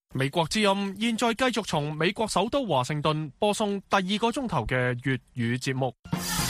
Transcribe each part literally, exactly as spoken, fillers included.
美國之音現在繼續從美國首都華盛頓播送第二個鐘頭嘅粵語節目。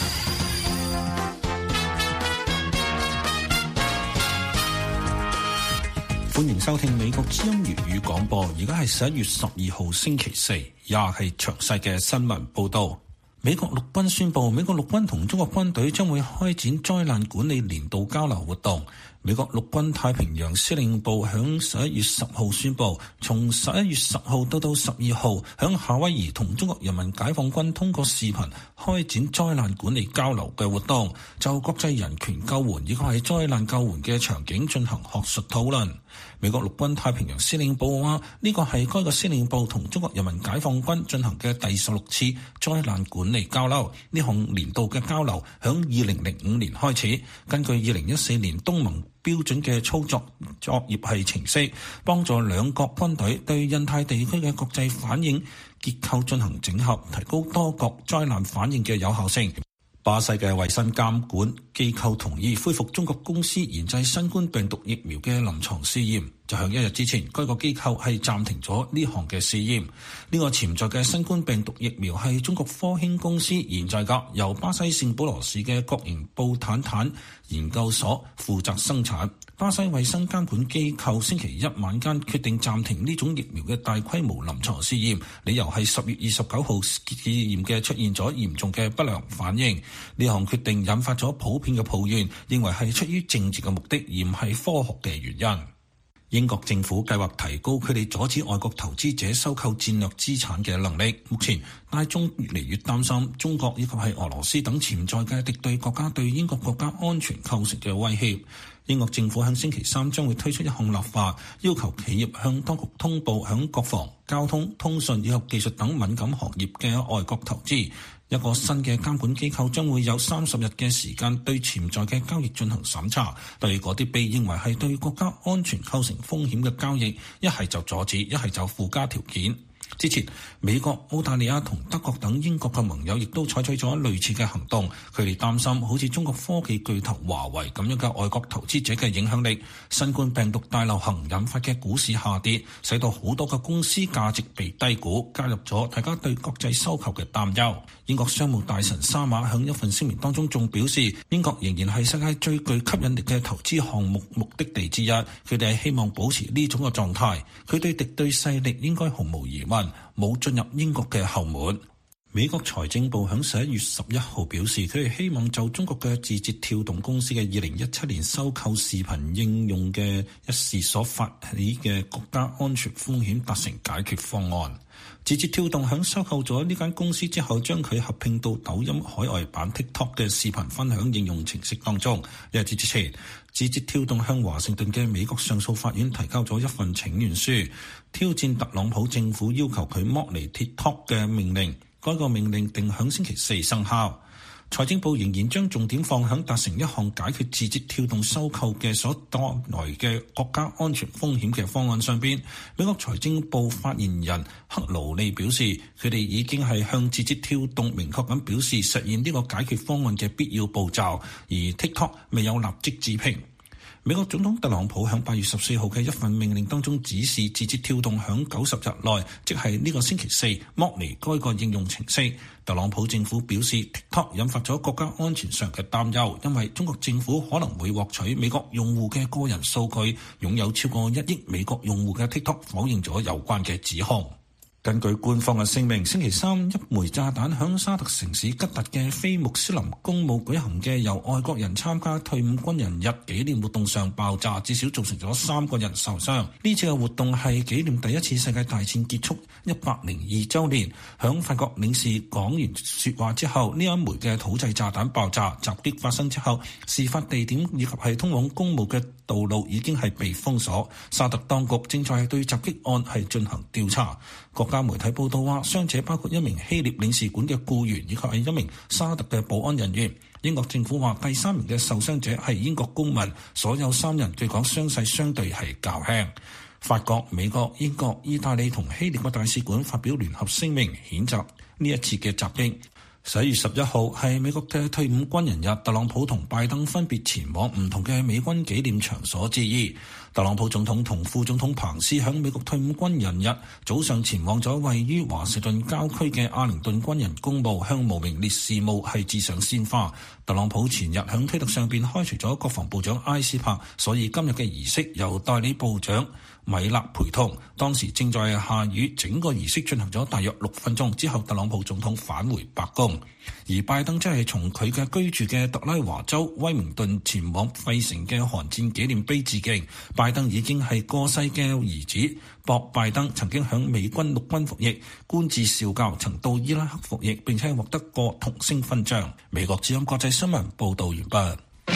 歡迎收聽美國之音粵語廣播，而家係十一月十二號星期四，也係詳細嘅新聞報道。美國陸軍宣布，美國陸軍同中國軍隊將會開展災難管理年度交流活動。美國陸軍太平洋司令部響十一月十號宣布，從十一月十號到到十二號，響夏威夷同中國人民解放軍通過視頻開展災難管理交流嘅活動，就國際人權救援以及係災難救援嘅場景進行學術討論。美國陸軍太平洋司令部話，呢個係該個司令部同中國人民解放軍進行嘅第十六次災難管理交流。呢項年度嘅交流響二零零五年開始，根據二零一四年東盟標準嘅操作作業系程式，幫助兩國軍隊對印太地區嘅國際反應結構進行整合，提高多國災難反應嘅有效性。巴西嘅衛生監管機構同意恢復中國公司研製新冠病毒疫苗嘅臨床試驗。就喺一日之前，該個機構係暫停咗呢項嘅試驗。呢個潛在嘅新冠病毒疫苗係中國科興公司研製嘅，由巴西聖保羅市嘅國營布坦坦研究所負責生產。巴西衛生監管機構星期一晚間決定暫停呢種疫苗嘅大規模臨床試驗，理由係十月二十九號試驗嘅出現咗嚴重嘅不良反應。呢項決定引發咗普遍嘅抱怨，認為係出於政治嘅目的，而唔係科學嘅原因。英國政府計劃提高佢哋阻止外國投資者收購戰略資產嘅能力。目前大眾越嚟越擔心中國以及係俄羅斯等潛在嘅敵對國家對英國國家安全構成嘅威脅。英國政府喺星期三將會推出一項立法，要求企業向當局通報響國防、交通、通訊以及技術等敏感行業嘅外國投資。一個新嘅監管機構將會有三十日嘅時間對潛在嘅交易進行審查，對嗰啲被認為係對國家安全構成風險嘅交易，一係就阻止，一係就附加條件。之前美國、澳大利亞同德國等英國嘅盟友亦都採取咗類似嘅行動，佢哋擔心好似中國科技巨頭華為咁樣嘅外國投資者嘅影響力。新冠病毒大流行引發嘅股市下跌，使到好多嘅公司價值被低估，加入咗大家對國際收購嘅擔憂。英國商務大臣沙馬喺一份聲明當中仲表示，英國仍然係世界最具吸引力嘅投資項目目的地之一，佢哋係希望保持呢種嘅狀態。佢對敵對勢力應該毫無疑問冇進入英國嘅後門。美國財政部喺十一月十一號表示，佢哋希望就中國嘅字節跳動公司嘅二零一七年收購視頻應用嘅一事所發起嘅國家安全風險達成解決方案。字節跳動喺收購咗呢間公司之後，將佢合併到抖音海外版 TikTok 嘅視頻分享應用程式當中。一日之前，字節跳動向華盛頓嘅美國上訴法院提交咗一份請願書，挑戰特朗普政府要求佢剝離 TikTok 嘅命令。該個命令定響星期四生效。財政部仍然將重點放響達成一項解決字節跳動收購嘅所帶來嘅國家安全風險嘅方案上邊。美國財政部發言人克勞利表示，佢哋已經係向字節跳動明確咁表示實現呢個解決方案嘅必要步驟，而 TikTok 未有立即置評。美國總統特朗普喺八月十四號嘅一份命令當中指示字節跳動喺九十日內，即係呢個星期四剝離該個應用程式。特朗普政府表示 TikTok 引發咗國家安全上嘅擔憂，因為中國政府可能會獲取美國用戶嘅個人數據。擁有超過一億美國用戶嘅 TikTok 否認咗有關嘅指控。根據官方嘅聲明，星期三一枚炸彈響沙特城市吉特嘅非穆斯林公墓舉行嘅由外國人參加退伍軍人日紀念活動上爆炸，至少造成咗三個人受傷。呢次嘅活動係紀念第一次世界大戰結束一百零二週年。響法國領事講完說話之後，呢一枚嘅土製炸彈爆炸。襲擊發生之後，事發地點以及係通往公墓嘅道路已經係被封鎖。沙特當局正在對襲擊案係進行調查。國家媒體報道話，傷者包括一名希臘領事館嘅僱員以及係一名沙特嘅保安人員。英國政府話，第三名嘅受傷者係英國公民，所有三人據講傷勢相對係較輕。法國、美國、英國、意大利同希臘嘅大使館發表聯合聲明，譴責呢一次嘅襲擊。十一月十一號係美國嘅退伍軍人日，特朗普同拜登分別前往唔同嘅美軍紀念場所致意。 特朗普總統同副總統彭斯響美國退伍軍人日早上前往咗位於華盛頓郊區嘅阿靈頓軍人公墓，向無名烈士墓係致上鮮花。特朗普前日響推特上邊開除咗國防部長埃斯珀，所以今日嘅儀式由代理部長米勒陪同。當時正在下雨，整個儀式進行咗大約六分鐘之後，特朗普總統返回白宮。而拜登則係從佢嘅居住嘅特拉華州威明頓前往費城嘅韓戰紀念碑致敬。拜登已經係過世嘅兒子博拜登曾經響美軍陸軍服役，官至少校，曾到伊拉克服役，並且獲得過銅星勳章。美國之音國際新聞報道完畢。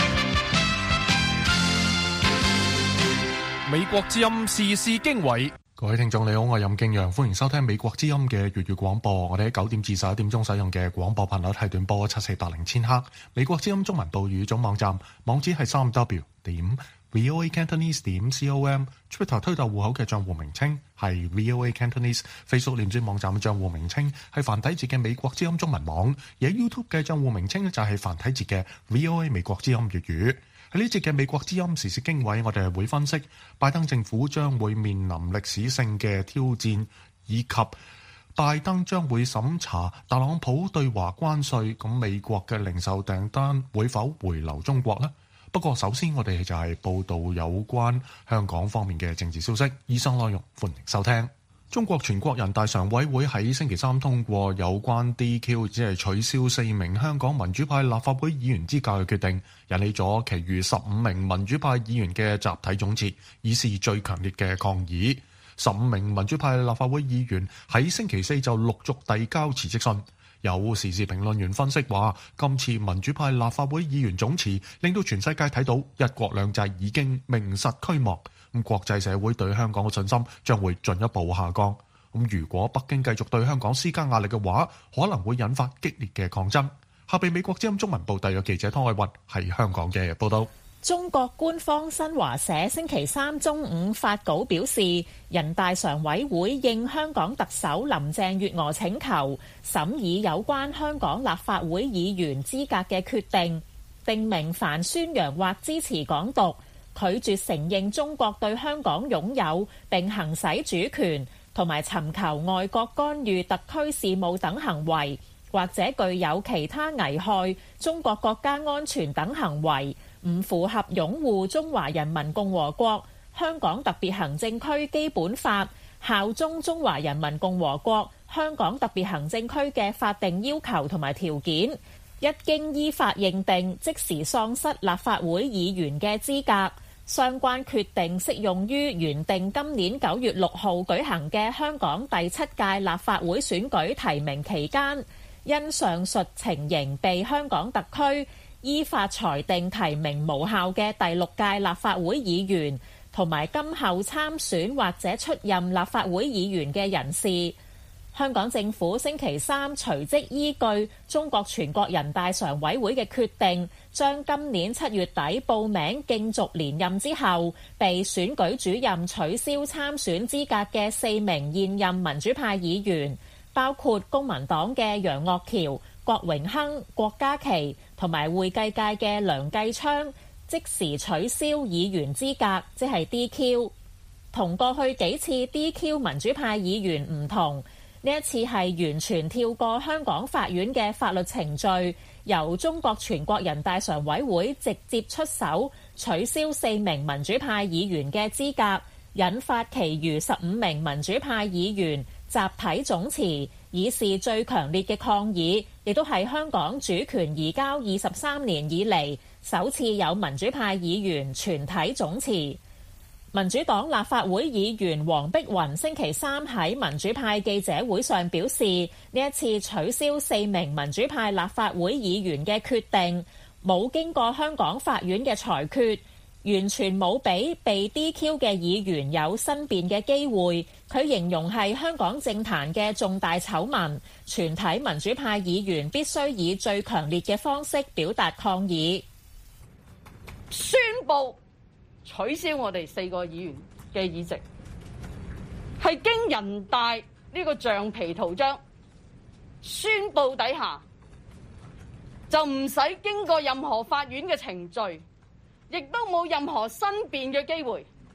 美國之音時事經緯，各位聽眾你好，我係任敬陽，歡迎收聽美國之音嘅粵語廣播。我哋喺九點至十一點鐘使用嘅廣播頻率係短波七四八零千赫。美國之音中文部語總網站網址係三 W 點 V O A Cantonese 點 com，Twitter 推特戶口嘅賬戶名稱係 V O A Cantonese，Facebook 連接網站嘅賬戶名稱係繁體字嘅美國之音中文網，而喺 YouTube 嘅賬戶名稱就係繁體字嘅 V O A 美國之音粵語。喺呢節嘅美國之音時事經緯，我哋係會分析拜登政府將會面臨歷史性嘅挑戰，以及拜登將會審查特朗普對華關稅，咁美國嘅零售訂單會否回流中國呢？不過首先我哋就係報道有關香港方面嘅政治消息，以上內容歡迎收聽。中國全國人大常委會喺星期三通過有關 D Q， 即係取消四名香港民主派立法會議員資格嘅決定，引起咗其餘十五名民主派議員嘅集體總辭，以示最強烈嘅抗議。十五名民主派立法會議員喺星期四就陸續遞交辭職信。有時事評論員分析話，今次民主派立法會議員總辭，令到全世界睇到一國兩制已經名實俱亡。咁國際社會對香港嘅信心將會進一步下降。咁如果北京繼續對香港施加壓力嘅話，可能會引發激烈嘅抗爭。下邊美國之音中文部特約記者湯愛雲喺香港嘅報道。 中國官方新華社星期三中午發稿表示，人大常委會應香港特首林鄭月娥請求，審議有關香港立法會議員資格嘅決定，定明凡宣揚或支持港獨，拒絕承認中國對香港擁有並行使主權，同埋尋求外國干預特區事務等行為，或者具有其他危害中國國家安全等行為，唔符合擁護中華人民共和國香港特別行政區基本法、效忠中華人民共和國香港特別行政區嘅法定要求同埋條件，一經依法認定，即時喪失立法會議員嘅資格。相關決定適用於原定今年九月六號舉行嘅香港第七屆立法會選舉提名期間，因上述情形被香港特區依法裁定提名無效嘅第六屆立法會議員，同埋今後參選或者出任立法會議員嘅人士。香港政府星期三隨即依據中國全國人大常委會嘅決定，將今年七月底報名競逐連任之後被選舉主任取消參選資格嘅四名現任民主派議員，包括公民黨嘅楊岳橋、郭榮鏗、郭家麒同埋會計界嘅梁繼昌，即時取消議員資格，即係 D Q。同過去幾次 D Q 民主派議員唔同，呢一次係完全跳過香港法院嘅法律程序，由中國全國人大常委會直接出手取消四名民主派議員嘅資格，引發其餘十五名民主派議員集體總辭，以示最強烈嘅抗議，亦都係香港主權移交二十三年以嚟首次有民主派議員全體總辭。民主黨立法會議員黃碧雲星期三喺民主派記者會上表示，呢一次取消四名民主派立法會議員嘅決定，冇經過香港法院嘅裁決，完全冇俾被 D Q 嘅議員有申辯嘅機會。佢形容係香港政壇嘅重大醜聞，全體民主派議員必須以最強烈嘅方式表達抗議。 宣布取消我哋四個議員嘅議席，係經人大呢個橡皮圖章宣布底下，就唔使經過任何法院嘅程序，亦都冇任何申辯嘅機會，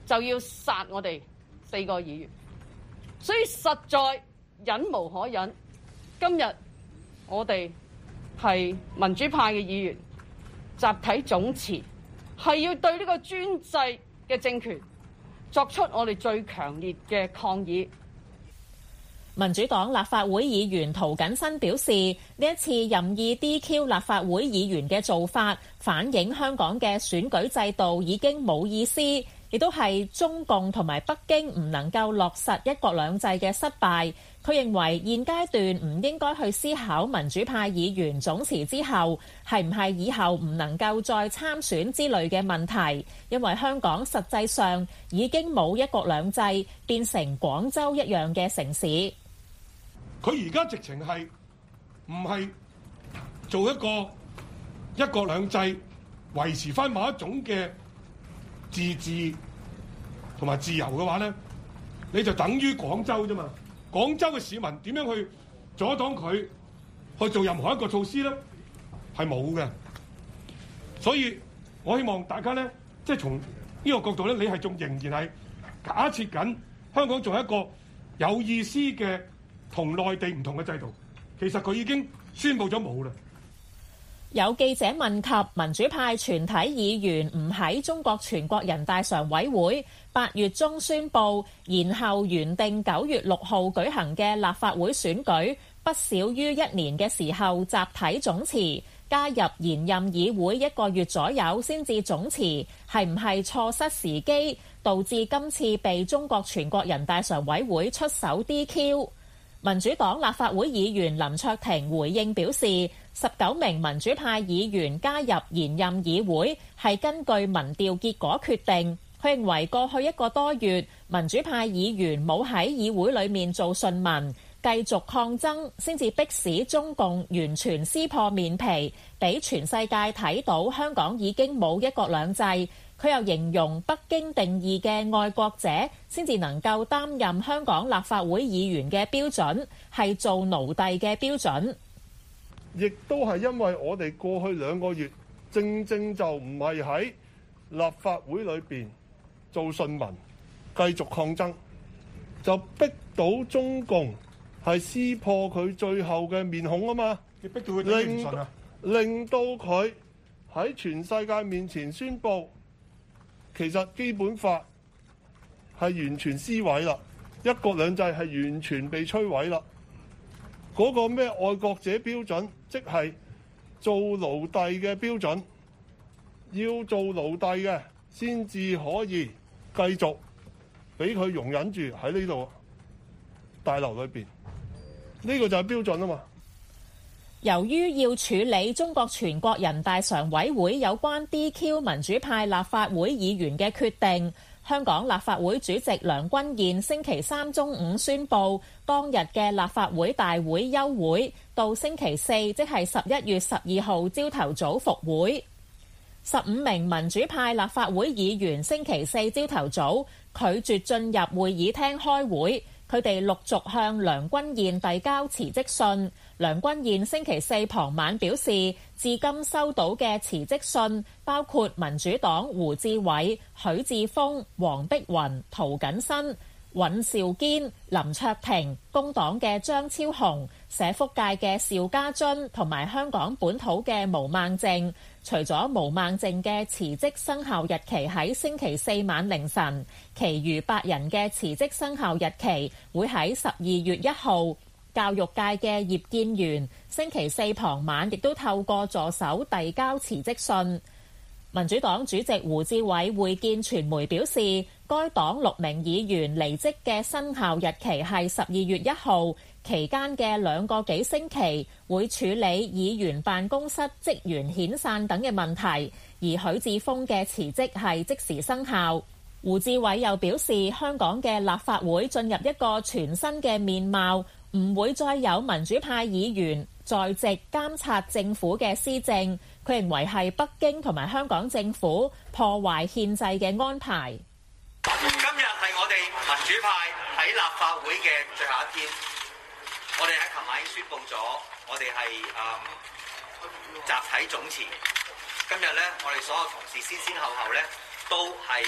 就要殺我哋四個議員，所以實在忍無可忍。今日我哋係民主派嘅議員集體總辭，係要對呢個專制嘅政權作出我哋最強烈嘅抗議。 民主黨立法會議員涂謹申表示，呢一次任意 D Q 立法會議員嘅做法，反映香港嘅選舉制度已經冇意思，亦都係中共同埋北京唔能夠落實一國兩制嘅失敗。佢認為現階段唔應該去思考民主派議員總辭之後係唔係以後唔能夠再參選之類嘅問題，因為香港實際上已經冇一國兩制，變成廣州一樣嘅城市。 佢而家直情係唔係做一個一國兩制，維持翻某一種嘅自治同埋自由嘅話咧，你就等於廣州啫嘛。廣州嘅市民點樣去阻擋佢去做任何一個措施咧？係冇嘅。所以我希望大家咧，即係從呢個角度咧，你係仲仍然係假設緊香港仲係一個有意思嘅同內地唔同嘅制度。其實佢已經宣布咗冇啦。 有記者問及民主派全體議員唔喺中國全國人大常委會八月中宣佈，然後原定九月六號舉行嘅立法會選舉不少於一年嘅時候集體總辭，加入延任議會一個月左右先至總辭，係唔係錯失時機，導致今次被中國全國人大常委會出手 D Q？ 民主黨立法會議員林卓廷回應表示，十九名民主派議員加入延任議會係根據民調結果決定。佢認為過去一個多月，民主派議員冇喺議會裏面做順民，繼續抗爭，先至迫使中共完全撕破面皮，俾全世界睇到香港已經冇一國兩制。佢又形容北京定義嘅愛國者先至能夠擔任香港立法會議員嘅標準，係做奴隸嘅標準。 亦都係因為我哋過去兩個月正正就唔係喺立法會裏邊做順民，繼續抗爭，就逼到中共係撕破佢最後嘅面孔啊嘛！ 你逼到佢頂唔順啊！ 令到佢喺全世界面前宣佈，其實基本法係完全撕毀啦，一國兩制係完全被摧毀啦。嗰個咩愛國者標準，即係做奴隸嘅標準，要做奴隸嘅先至可以繼續俾佢容忍住喺呢度大樓裏邊，呢個就係標準啊嘛。 由於要處理中國全國人大常委會有關 D Q 民主派立法會議員嘅決定，香港立法會主席梁君彥星期三中午宣布，當日嘅立法會大會休會，到星期四，即係十一月十二號朝頭早復會。十五名民主派立法會議員星期四朝頭早拒絕進入會議廳開會，佢哋陸續向梁君彥遞交辭職信。梁君彥星期四旁晚表示，至今收到嘅辭職信包括民主黨胡志偉、許智峰、黃碧雲、涂謹申、尹兆堅、林卓廷、工黨嘅張超雄、社福界嘅邵家臻同埋香港本土嘅毛孟靜。除咗毛孟靜嘅辭職生效日期喺星期四晚凌晨，其餘八人嘅辭職生效日期會喺十二月一號。教育界嘅葉建源星期四傍晚亦都透過助手遞交辭職信。民主黨主席胡志偉會見傳媒表示，該黨六名議員離職嘅生效日期係十二月一號，期間嘅兩個幾星期會處理議員辦公室職員遣散等嘅問題，而許智峰嘅辭職係即時生效。胡志偉又表示，香港嘅立法會進入一個全新嘅面貌，唔會再有民主派議員在席監察政府嘅施政。佢認為係北京同埋香港政府破壞憲制嘅安排。 今日係我哋民主派喺立法會嘅最後一天，我哋喺琴晚已經宣布咗，我哋係誒集體總辭。今日咧，我哋所有同事先先後後咧都係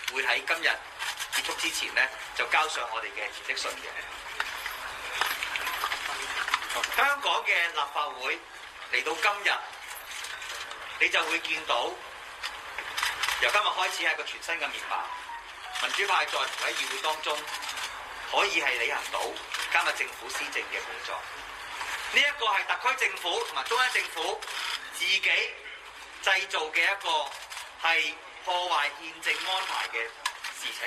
會喺今日結束之前呢，就交上我哋嘅辭職信嘅。香港嘅立法會嚟到今日，你就會見到由今日開始係一個全新嘅面貌。民主派再唔喺議會當中可以係履行到監察政府施政嘅工作。呢一個係特區政府同埋中央政府自己製造嘅一個係破壞憲政安排嘅事情。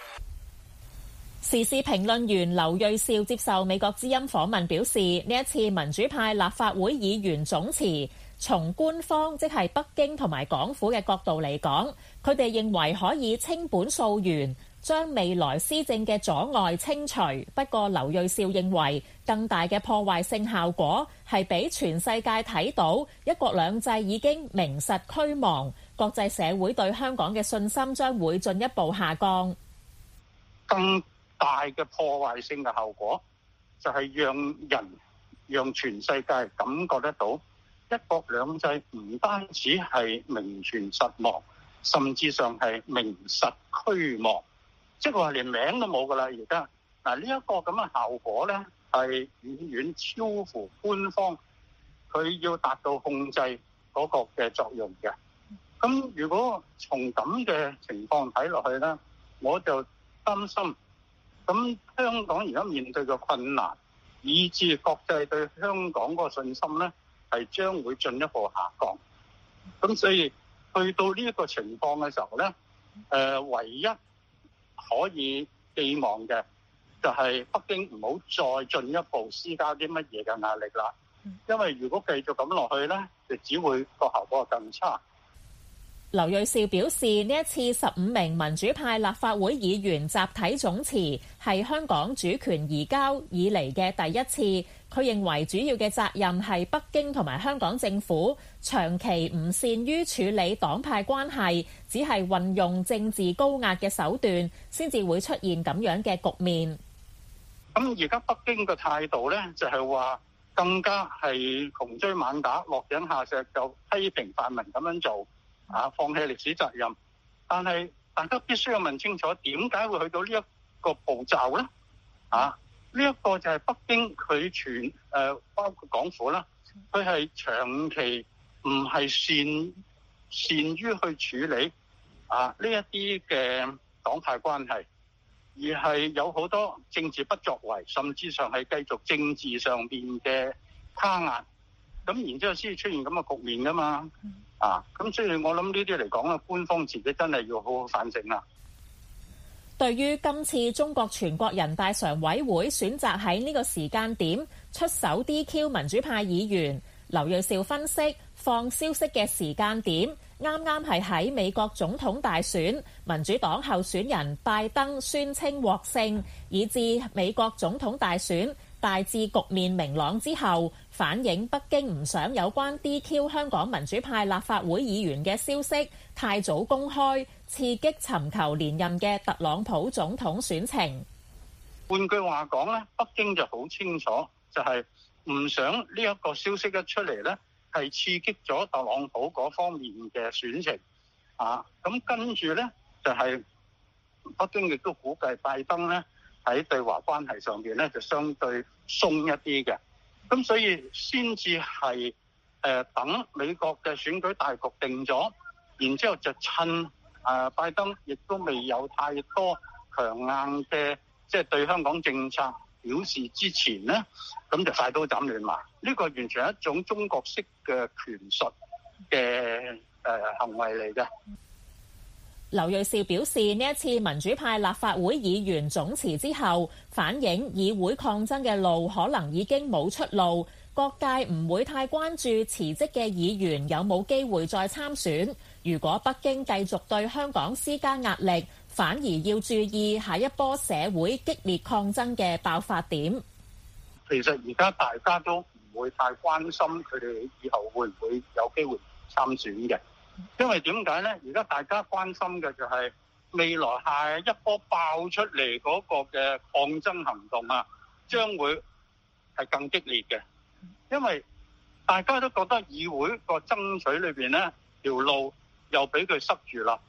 時事評論員劉銳紹接受美國之音訪問表示，呢一次民主派立法會議員總辭，從官方即係北京同埋港府嘅角度嚟講，佢哋認為可以清本溯源，將未來施政嘅阻礙清除。不過劉銳紹認為更大嘅破壞性效果係俾全世界睇到一國兩制已經名實俱亡，國際社會對香港嘅信心將會進一步下降。 更大嘅破壞性嘅效果就係讓人讓全世界感覺得到一國兩制唔單止係名存實亡，甚至上係名實俱亡，即係話連名都冇噶啦。而家嗱，呢一個咁嘅效果咧，係遠遠超乎官方佢要達到控制嗰個嘅作用嘅。咁如果從咁嘅情況睇落去咧，我就擔心，咁香港而家面對嘅困難，以致國際對香港嗰個信心咧，係將會進一步下降。咁所以去到呢一個情況嘅時候咧，誒唯一可以寄望嘅就係北京唔好再進一步施加啲乜嘢嘅壓力啦。因為如果繼續咁落去咧，就只會個效果更差。 劉銳紹表示，呢一次十五名民主派立法會議員集體總辭係香港主權移交以嚟嘅第一次。佢認為主要嘅責任係北京同埋香港政府長期唔善於處理黨派關係，只係運用政治高壓嘅手段，先至會出現咁樣嘅局面。 咁而家北京嘅態度咧，就係話更加係窮追猛打，落井下石，就批評泛民咁樣做。啊！放棄歷史責任，但係大家必須要問清楚，點解會去到呢一個步驟咧？啊！呢、這、一個就係北京佢全誒、呃，包括港府啦，佢係長期唔係善善於去處理啊呢一啲嘅黨派關係，而係有好多政治不作為，甚至上係繼續政治上邊嘅卡壓，咁然之後先至出現咁嘅局面噶嘛。啊，咁所以我諗呢啲嚟講咧，官方自己真係要好好反省啦。 對於今次中國全國人大常委會選擇喺呢個時間點出手 D Q 民主派議員，劉銳紹分析放消息嘅時間點啱啱係喺美國總統大選，民主黨候選人拜登宣稱獲勝，以至美國總統大選大致局面明朗之後，反映北京唔想有關 D Q 香港民主派立法會議員嘅消息太早公開，刺激尋求連任嘅特朗普總統選情。 換句話講咧，北京就好清楚，就係唔想呢一個消息一出嚟咧，係刺激咗特朗普嗰方面嘅選情啊。咁跟住咧就係北京亦都估計拜登咧喺對華關係上邊咧就相對鬆一啲嘅，咁所以先至係誒等美國嘅選舉大局定咗，然之後就趁誒、呃、拜登亦都未有太多強硬嘅即係對香港政策表示之前咧，咁就快刀斬亂麻。呢、這個完全係一種中國式嘅權術嘅誒、呃、行為嚟嘅。 劉銳紹表示，呢一次民主派立法會議員總辭之後，反映議會抗爭嘅路可能已經冇出路，各界唔會太關注辭職嘅議員有冇機會再參選。如果北京繼續對香港施加壓力，反而要注意下一波社會激烈抗爭嘅爆發點。 其實而家大家都唔會太關心佢哋以後會唔會有機會參選嘅。因為點解呢？而家大家關心嘅就係未來下一波爆出嚟嗰個嘅抗爭行動啊，將會係更激烈嘅。因為大家都覺得議會個爭取裏邊呢條路又俾佢塞住啦，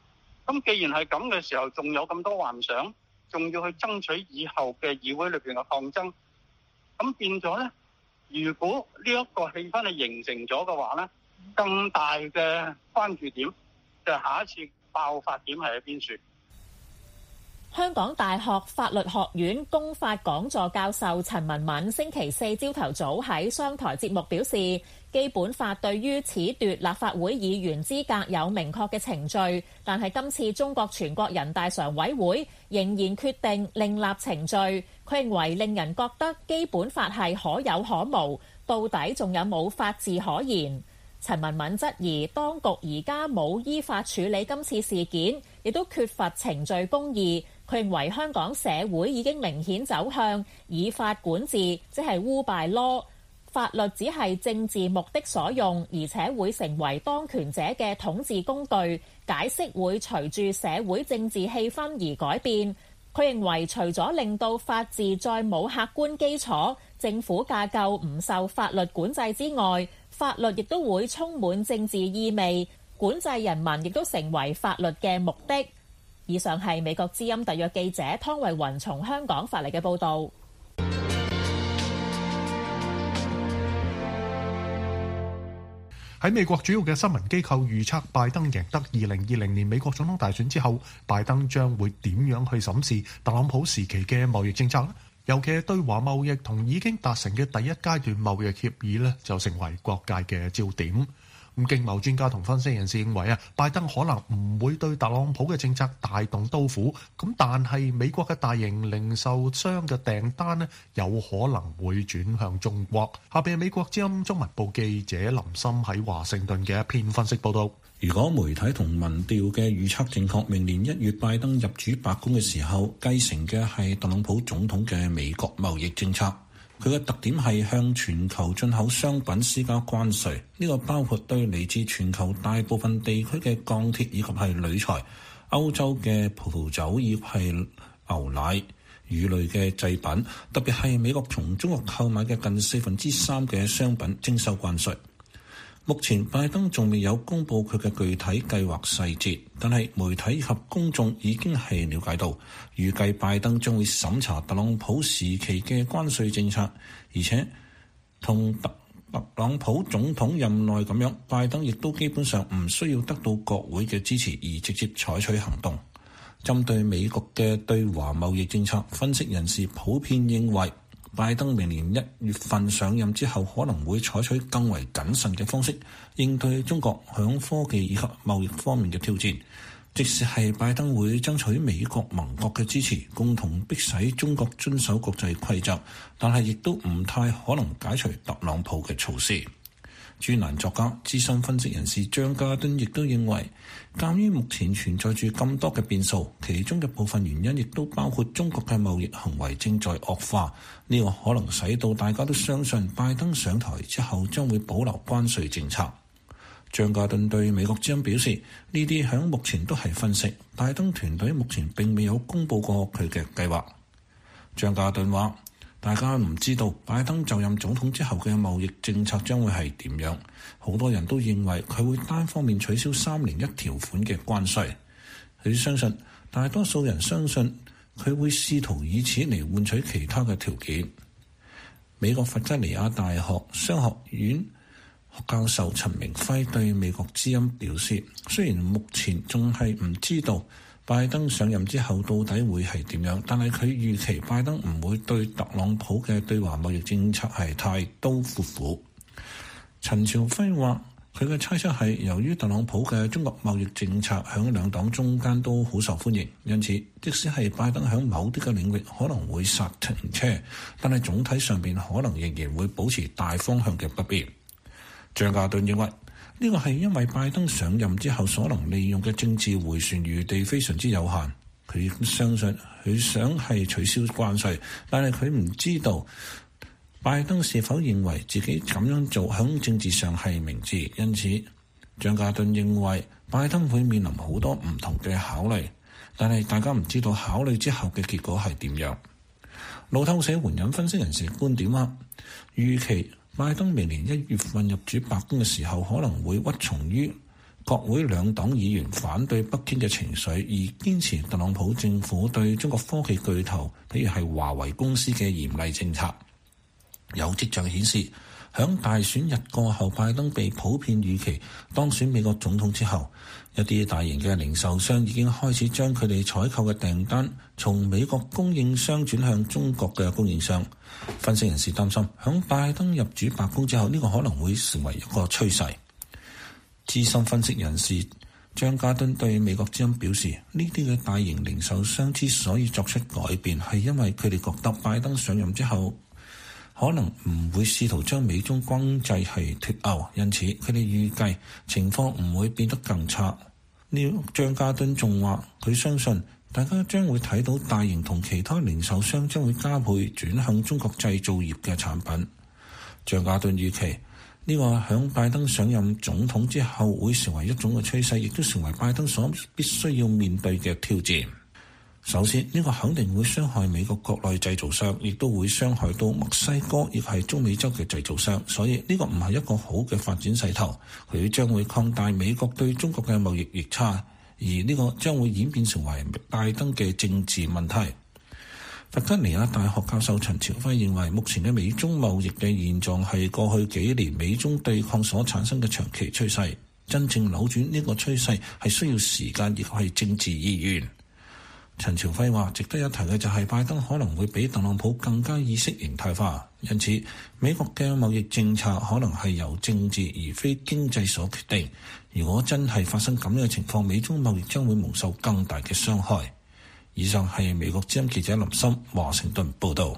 咁既然係咁嘅時候，仲有咁多幻想，仲要去爭取以後嘅議會裏邊嘅抗爭，咁變咗咧，如果呢一個氣氛係形成咗嘅話咧，更大嘅關注點就係下一次爆發點係喺邊處。 香港大學法律學院公法講座教授陳文敏星期四朝頭早喺商台節目表示，基本法對於褫奪立法會議員資格有明確嘅程序，但係今次中國全國人大常委會仍然決定另立程序。佢認為令人覺得基本法係可有可無，到底仲有冇法治可言？陳文敏質疑當局而家冇依法處理今次事件，亦都缺乏程序公義。佢認為香港社會已經明顯走向以法管治，即係 rule by law，法律只係政治目的所用，而且會成為當權者嘅統治工具。解釋會隨住社會政治氣氛而改變。佢認為除咗令到法治再冇客觀基礎，政府架構唔受法律管制之外，法律亦都會充滿政治意味，管制人民亦都成為法律嘅目的。以上係美國之音特約記者湯慧雲從香港發嚟嘅報導。 喺美國主要嘅新聞機構預測拜登贏得二零二零年美國總統大選之後，拜登將會點樣去審視特朗普時期嘅貿易政策呢？尤其係對華貿易同已經達成嘅第一階段貿易協議呢，就成為各界嘅焦點。咁經貿專家同分析人士認為啊，拜登可能唔會對特朗普嘅政策大動刀斧，咁但係美國嘅大型零售商嘅訂單呢，有可能會轉向中國。下邊係美國之音中文部記者林森喺華盛頓嘅一篇分析報道。 如果媒體同民調嘅預測正確，明年一月拜登入主白宮嘅時候，繼承嘅係特朗普總統嘅美國貿易政策。佢嘅特點係向全球進口商品施加關稅，呢個包括對嚟自全球大部分地區嘅鋼鐵以及係鋁材、歐洲嘅葡萄酒以及係牛奶、魚類嘅製品，特別係美國從中國購買嘅近四分之三嘅商品徵收關稅。目前拜登仲未有公布佢嘅具體計劃細節，但係媒體及公眾已經係了解到，預計拜登將會審查特朗普時期嘅關稅政策，而且同特朗普總統任內咁樣，拜登亦都基本上唔需要得到國會嘅支持而直接採取行動。針對美國嘅對華貿易政策，分析人士普遍認為，拜登明年一月份上任之後，可能會採取更為謹慎嘅方式應對中國響科技以及貿易方面嘅挑戰。即使係拜登會爭取美國盟國嘅支持，共同迫使中國遵守國際規則，但係亦都唔太可能解除特朗普嘅措施。專欄作家、資深分析人士張家敦亦都認為，鑑於目前存在住咁多嘅變數，其中嘅部分原因亦都包括中國嘅貿易行為正在惡化，呢個可能使到大家都相信拜登上台之後將會保留關稅政策。張家敦對美國之音表示，呢啲響目前都係分析，拜登團隊目前並未有公佈過佢嘅計劃。張家敦話，大家唔知道拜登就任總統之後嘅貿易政策將會係點樣，好多人都認為佢會單方面取消三零一條款嘅關稅。佢相信大多數人相信佢會試圖以此嚟換取其他嘅條件。美國弗吉尼亞大學商學院教授陳明輝對美國之音表示，雖然目前仲係唔知道拜登上任之後到底會係點樣，但係佢預期拜登唔會對特朗普嘅對華貿易政策係太刀闊斧。陳朝輝話，佢嘅猜測係由於特朗普嘅中國貿易政策響兩黨中間都好受歡迎，因此即使係拜登響某啲嘅領域可能會剎停車，但係總體上邊可能仍然會保持大方向嘅不變。張家頓認為，呢個係因為拜登上任之後所能利用嘅政治迴旋餘地非常之有限。佢亦相信佢想係取消關稅，但係佢唔知道拜登是否認為自己咁樣做響政治上係明智。因此張家頓認為拜登會面臨好多唔同嘅考慮，但係大家唔知道考慮之後嘅結果係點樣。路透社援引分析人士觀點話，預期拜登明年一月份入主白宮嘅時候，可能會屈從於國會兩黨議員反對北京嘅情緒，而堅持特朗普政府對中國科技巨頭，譬如係華為公司嘅嚴厲政策。有跡象顯示，響大選日過後，拜登被普遍預期當選美國總統之後，一啲大型嘅零售商已經開始將佢哋採購嘅訂單從美國供應商轉向中國嘅供應商。分析人士擔心，響拜登入主白宮之後，呢個可能會成為一個趨勢。資深分析人士張家敦對美國之音表示，呢啲嘅大型零售商之所以作出改變，係因為佢哋覺得拜登上任之後可能唔會試圖將美中經濟係脫鈎，因此佢哋預計情況唔會變得更差。呢張家敦仲話，佢相信大家將會睇到大型同其他零售商將會加倍轉向中國製造業嘅產品。張家敦預期呢個響拜登上任總統之後會成為一種嘅趨勢，亦都成為拜登所必須要面對嘅挑戰。首先，呢個肯定會傷害美國國內製造商，亦都會傷害到墨西哥，亦係中美洲嘅製造商。所以呢個唔係一個好嘅發展勢頭，佢將會擴大美國對中國嘅貿易逆差，而呢個將會演變成為拜登嘅政治問題。弗吉尼亞大學教授陳朝輝認為，目前嘅美中貿易嘅現狀係過去幾年美中對抗所產生嘅長期趨勢，真正扭轉呢個趨勢係需要時間，亦係政治意願。陳朝輝話，值得一提嘅就係拜登可能會比特朗普更加意識形態化，因此美國嘅貿易政策可能係由政治而非經濟所決定。如果真係發生咁樣嘅情況，美中貿易將會蒙受更大嘅傷害。以上係美國之音記者林森華盛頓報道。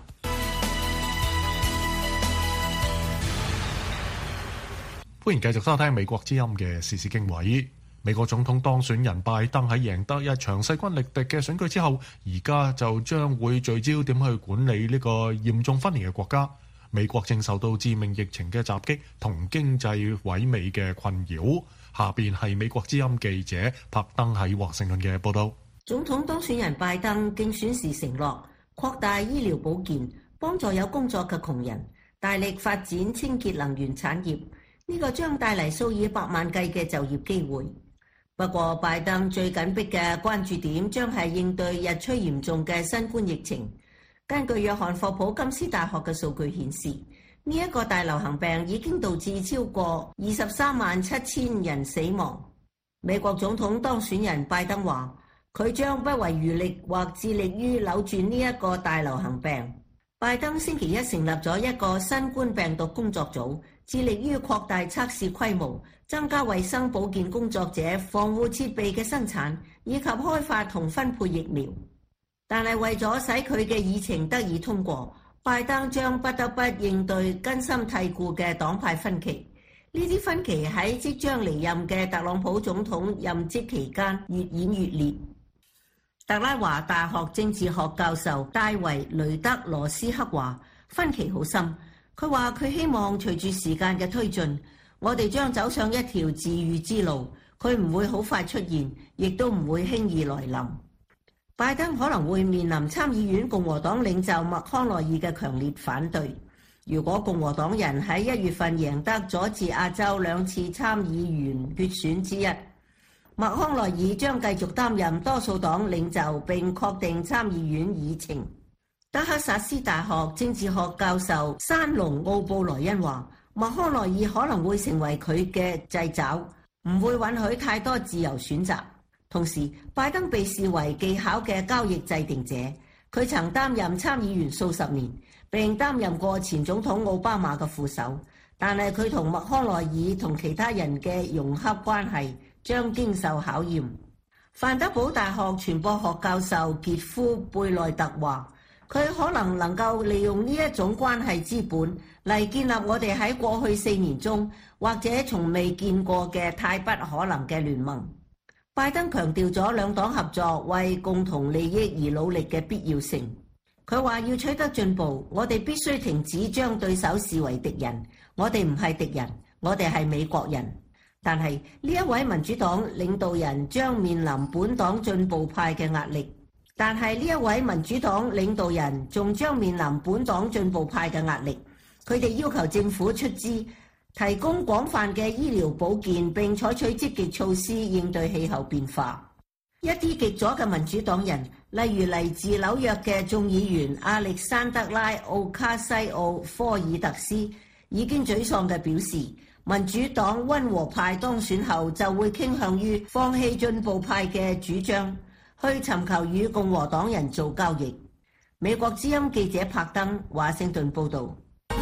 歡迎繼續收聽美國之音嘅時事經緯。美國總統當選人拜登喺贏得一場勢均力敵嘅選舉之後，而家就將會聚焦點去管理呢個嚴重分裂嘅國家。美國正受到致命疫情嘅襲擊同經濟萎靡嘅困擾。下邊係美國之音記者柏登喺華盛頓嘅報道。 總統當選人拜登競選時承諾擴大醫療保健，幫助有工作嘅窮人，大力發展清潔能源產業。呢個將帶嚟數以百萬計嘅就業機會。不過，拜登最緊迫嘅關注點將係應對日趨嚴重嘅新冠疫情。根據約翰霍普金斯大學嘅數據顯示，呢一個大流行病已經導致超過二十三萬七千人死亡。美國總統當選人拜登話，佢將不遺餘力或致力於扭轉呢一個大流行病。拜登星期一成立咗一個新冠病毒工作組，致力於擴大測試規模，增加衛生保健工作者防護設備嘅生產，以及開發同分配疫苗。但係為咗使佢嘅議程得以通過，拜登將不得不應對根深蒂固嘅黨派分歧。呢啲分歧喺即將離任嘅特朗普總統任職期間越演越烈。特拉華大學政治學教授戴維雷德羅斯克話：分歧好深。佢話佢希望隨住時間嘅推進，我哋將走上一條治癒之路。佢唔會好快出現，亦都唔會輕易來臨。拜登可能會面臨參議院共和黨領袖麥康奈爾嘅強烈反對。如果共和黨人喺一月份贏得佐治亞州兩次參議員決選之一，麥康奈爾將繼續擔任多數黨領袖並確定參議院議程。德克薩斯大學政治學教授山龍奧布萊恩話，麥康奈爾可能會成為佢嘅掣肘，唔會允許太多自由選擇。同時，拜登被視為技巧嘅交易制定者，佢曾擔任參議員數十年，並擔任過前總統奧巴馬嘅副手。但係佢同麥康奈爾同其他人嘅融洽關係將經受考驗。范德堡大學傳播學教授傑夫貝內特話，佢可能能夠利用呢一種關係資本嚟建立我哋喺過去四年中或者從未見過嘅太不可能嘅聯盟。拜登強調咗兩黨合作為共同利益而努力嘅必要性。佢話要取得進步，我哋必須停止將對手視為敵人。我哋唔係敵人，我哋係美國人。但係呢一位民主黨領導人將面臨本黨進步派嘅壓力。但係呢一位民主黨領導人仲將面臨本黨進步派嘅壓力。佢哋要求政府出資提供廣泛嘅醫療保健，並採取積極措施應對氣候變化。一啲極左嘅民主黨人，例如嚟自紐約嘅眾議員亞歷山德拉·奧卡西奧·科爾特斯已經沮喪地表示，民主黨溫和派當選後就會傾向於放棄進步派嘅主張，去尋求與共和黨人做交易。美國之音記者柏登華盛頓報導。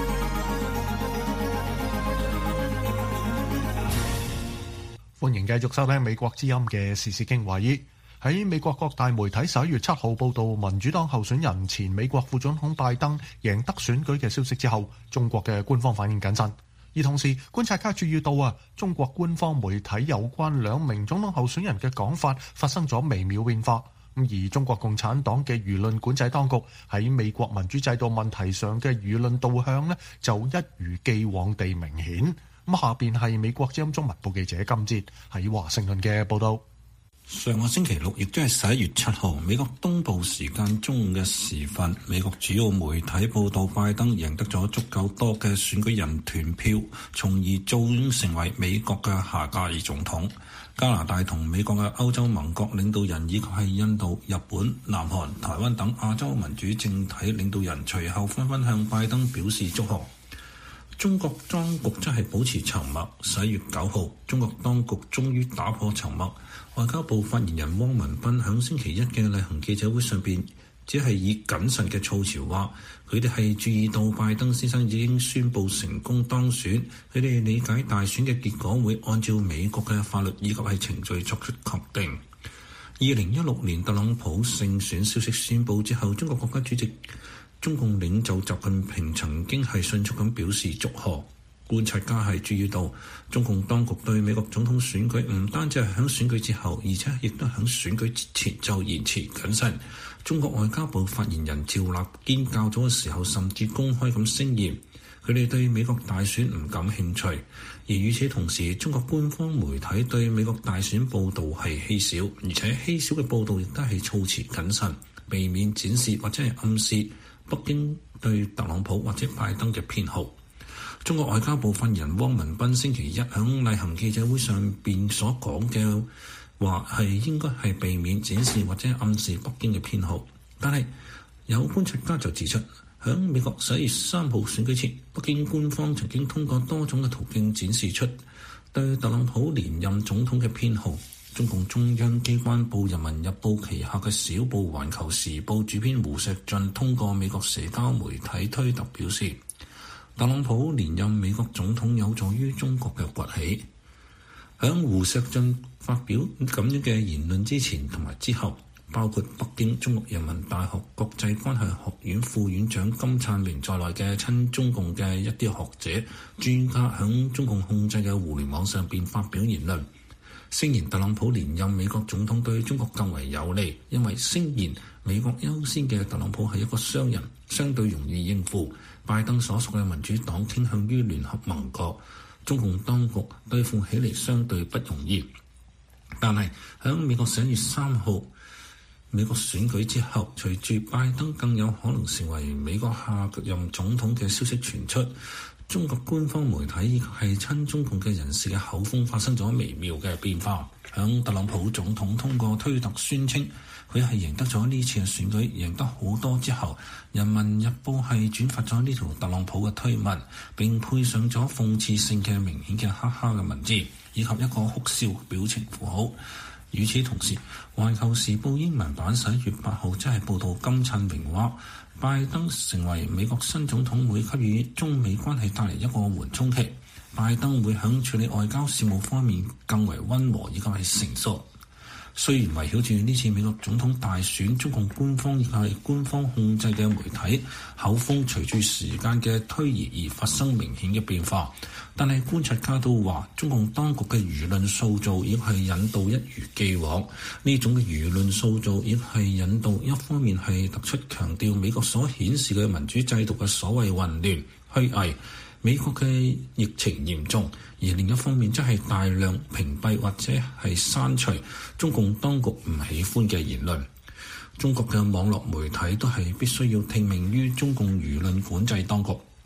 歡迎繼續收聽美國之音嘅時事經緯。喺美國各大媒體十一月七號報道民主黨候選人前美國副總統拜登贏得選舉嘅消息之後，中國嘅官方反應謹慎。而同時，觀察家注意到啊，中國官方媒體有關兩名總統候選人嘅講法發生咗微妙變化。咁而中國共產黨嘅輿論管制當局喺美國民主制度問題上嘅輿論導向呢，就一如既往地明顯。咁下邊係美國之音中文部記者金哲喺華盛頓嘅報道。 上個星期六，亦都係十一月七號，美國東部時間中午嘅時分，美國主要媒體報道拜登贏得咗足夠多嘅選舉人團票，從而造成為美國嘅下屆總統。加拿大同美國嘅歐洲盟國領導人，以及係印度、日本、南韓、台灣等亞洲民主政體領導人，隨後紛紛向拜登表示祝賀。中國當局則係保持沉默。十一月九號，中國當局終於打破沉默。外交部發言人汪文斌響星期一嘅例行記者會上邊，只係以謹慎嘅措辭話，佢哋係注意到拜登先生已經宣布成功當選，佢哋理解大選嘅結果會按照美國嘅法律以及係程序作出確定。二零一六年特朗普勝選消息宣布之後，中國國家主席中共領袖習近平曾經係迅速咁表示祝賀。觀察家係注意到，中共當局對美國總統選舉唔單止係響選舉之後，而且亦都響選舉之前就言辭謹慎。中國外交部發言人趙立堅較早嘅時候，甚至公開咁聲言，佢哋對美國大選唔感興趣。而與此同時，中國官方媒體對美國大選報導係稀少，而且稀少嘅報導亦都係措辭謹慎，避免展示或者係暗示北京對特朗普或者拜登嘅偏好。中國外交部發言人汪文斌星期一響例行記者會上邊所講嘅話係應該係避免展示或者暗示北京嘅偏好，但係有觀察家就指出，響美國十一月三號選舉前，北京官方曾經通過多種嘅途徑展示出對特朗普連任總統嘅偏好。中共中央機關報《人民日報》旗下嘅小報《環球時報》主編胡錫進通過美國社交媒體推特表示，特朗普連任美國總統有助於中國嘅崛起。響胡錫進發表咁樣嘅言論之前同埋之後，包括北京中國人民大學國際關係學院副院長金燦榮在內嘅親中共嘅一啲學者專家響中共控制嘅互聯網上邊發表言論，聲言特朗普連任美國總統對中國更為有利，因為聲言美國優先嘅特朗普係一個商人，相對容易應付。拜登所屬嘅民主黨傾向於聯合盟國，中共當局對付起嚟相對不容易。但係喺美國十一月三號美國選舉之後，隨住拜登更有可能成為美國下任總統嘅消息傳出，中國官方媒體以及係親中共嘅人士嘅口風發生咗微妙嘅變化。響特朗普總統通過推特宣稱佢係贏得咗呢次嘅選舉，贏得好多之後，人民日報係轉發咗呢條特朗普嘅推文，並配上咗諷刺性嘅明顯嘅哈哈嘅文字，以及一個哭笑表情符號。與此同時，環球時報英文版十一月八號即係報道金燦榮話，拜登成為美國新總統會給予中美關係帶嚟一個緩衝期，拜登會響處理外交事務方面更為溫和以及係成熟。雖然圍繞住呢次美國總統大選，中共官方以及係官方控制嘅媒體口風隨住時間嘅推移而發生明顯嘅變化，但係觀察家都話，中共當局嘅輿論塑造亦係引導一如既往。呢種嘅輿論塑造亦係引導一方面係突出強調美國所顯示嘅民主制度嘅所謂混亂虛偽，美國嘅疫情嚴重，而另一方面則係大量屏蔽或者係刪除中共當局唔喜歡嘅言論。中國嘅網絡媒體都係必須要聽命於中共輿論管制當局。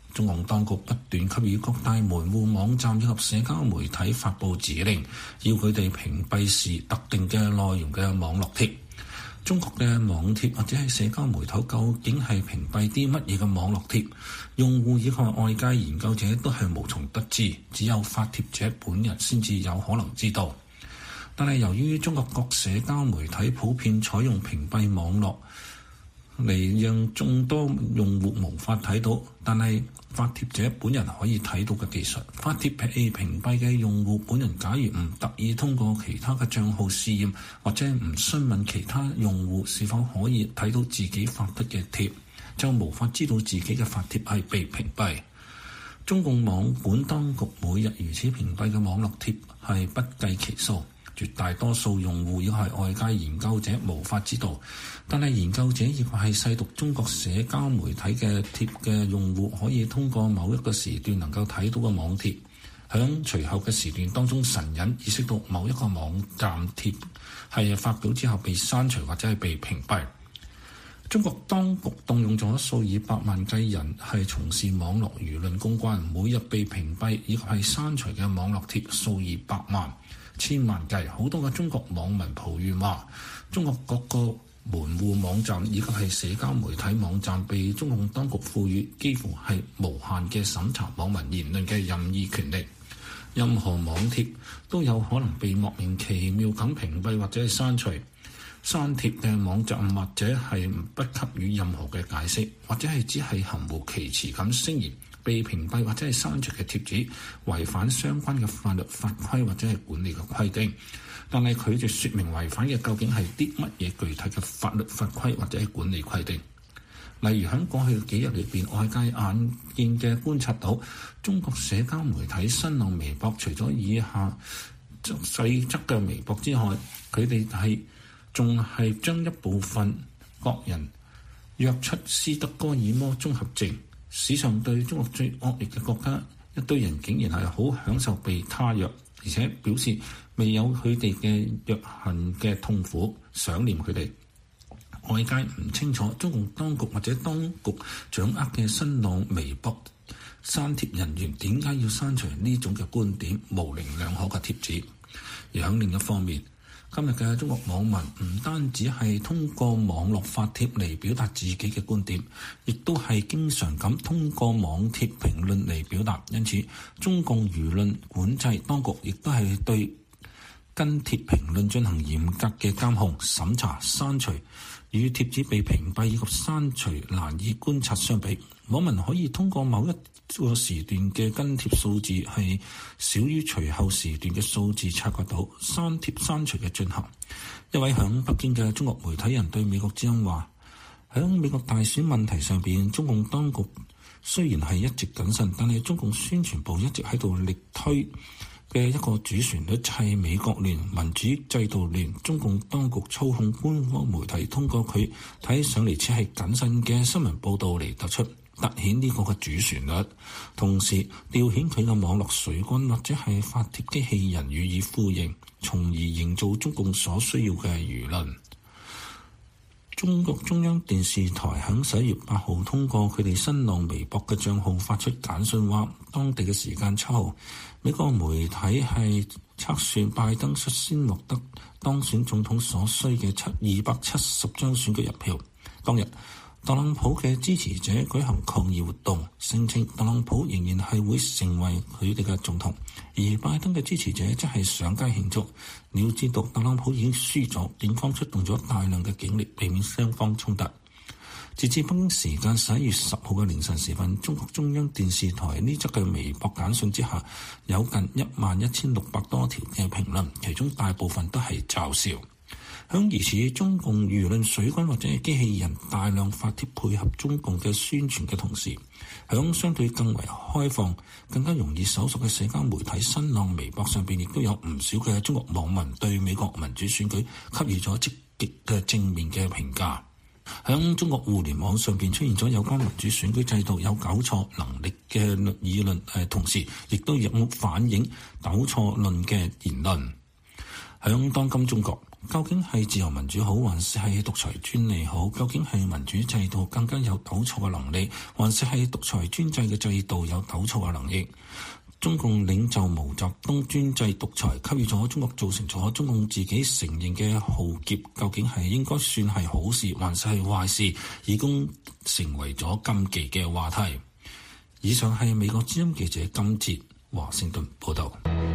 中共當局不斷給予各大門戶網站以及社交媒體發布指令，要佢哋屏蔽時特定嘅內容嘅網絡貼。中國嘅網貼或者係社交媒體究竟係屏蔽啲乜嘢嘅網絡貼？用戶以及外界研究者都係無從得知，只有發貼者本人先至有可能知道。但係由於中國各社交媒體普遍採用屏蔽網絡嚟讓眾多用戶無法睇到，但係發貼者本人可以睇到嘅技術，發貼被屏蔽嘅用戶本人假如唔特意通過其他嘅帳號試驗，或者唔詢問其他用戶是否可以睇到自己發出嘅貼，就無法知道自己嘅發貼係被屏蔽。中共網管當局每日如此屏蔽嘅網絡貼係不計其數，絕大多數用戶亦係外界研究者無法知道，但係研究者亦係細讀中國社交媒體嘅貼嘅用戶可以通過某一個時段能夠睇到嘅網貼，響隨後嘅時段當中神隱意識到某一個網站貼係發表之後被刪除或者係被屏蔽。中國當局動用咗數以百萬計人係從事網絡輿論公關，每日被屏蔽以及係刪除嘅網絡貼數以百萬、千萬計。好多嘅中國網民抱怨話，中國各個門戶網站以及係社交媒體網站被中共當局賦予幾乎係無限嘅審查網民言論嘅任意權力，任何網貼都有可能被莫名其妙咁屏蔽或者係刪除。刪貼嘅網站或者係不給予任何嘅解釋，或者係只係含糊其辭咁聲言被屏蔽或者係刪除嘅貼紙違反相關嘅法律法規或者係管理嘅規定，但係佢就説明違反嘅究竟係啲乜嘢具體嘅法律法規或者係管理規定。例如喺過去幾日裏邊，外界眼見嘅觀察到，中國社交媒體新浪微博除咗以下細則嘅微博之外，佢哋係仲係將一部分國人約出斯德哥爾摩綜合症，史上對中國最惡劣嘅國家，一堆人竟然係好享受被他約，而且表示未有佢哋嘅約恨嘅痛苦，想念佢哋。外界唔清楚中共當局或者當局掌握嘅新浪微博刪貼人員點解要刪除呢種嘅觀點模棱兩可嘅貼紙。而喺另一方面，今日嘅中國網民唔單止係通過網絡發帖嚟表達自己嘅觀點，亦都係經常咁通過網帖評論嚟表達。因此，中共輿論管制當局亦都係對跟帖評論進行嚴格嘅監控、審查、刪除。與帖子被屏蔽以及刪除難以觀察相比，網民可以通過某一個時段嘅跟帖數字係少於隨後時段嘅數字察覺到刪帖刪除嘅進行。一位響北京嘅中國媒體人對美國之音話，響美國大選問題上邊，中共當局雖然係一直謹慎，但係中共宣傳部一直喺度力推嘅一個主旋律係美國亂、民主制度亂，中共當局操控官方媒體，通過佢睇上嚟似係謹慎嘅新聞報導嚟突出突顯呢個嘅主旋律，同時調遣佢嘅網絡水軍或者係發帖機器人予以呼應，從而營造中共所需要嘅輿論。中國中央電視台喺十一月八號通過佢哋新浪微博嘅帳號發出簡訊話，當地嘅時間七號，美國媒體係測算拜登率先獲得當選總統所需嘅七二百七十張選舉人票。當日，特朗普嘅支持者舉行抗議活動，聲稱特朗普仍然係會成為佢哋嘅總統，而拜登嘅支持者則係上街慶祝。你要知道，特朗普已經輸咗，警方出動咗大量嘅警力，避免雙方衝突。截至北京時間十一月十號嘅凌晨時分，中國中央電視台呢則嘅微博簡訊之下，有近一萬一千六百多條嘅評論，其中大部分都係嘲笑。響疑似中共輿論水軍或者係機器人大量發帖配合中共嘅宣傳嘅同時，響相對更為開放、更加容易搜索嘅社交媒體新浪微博上邊，亦都有唔少嘅中國網民對美國民主選舉給予咗積極嘅正面嘅評價。響中國互聯網上邊出現咗有關民主選舉制度有糾錯能力嘅議論，誒，同時亦都有反映糾錯論嘅言論。響當今中國， 究竟係自由民主好，還是係獨裁專利好？究竟係民主制度更加有糾錯嘅能力，還是係獨裁專制嘅制度有糾錯嘅能力？中共領袖毛澤東專制獨裁給予咗中國造成咗中共自己承認嘅浩劫，究竟係應該算係好事，還是係壞事，已經成為咗禁忌嘅話題。以上係美國之音記者金哲華盛頓報道。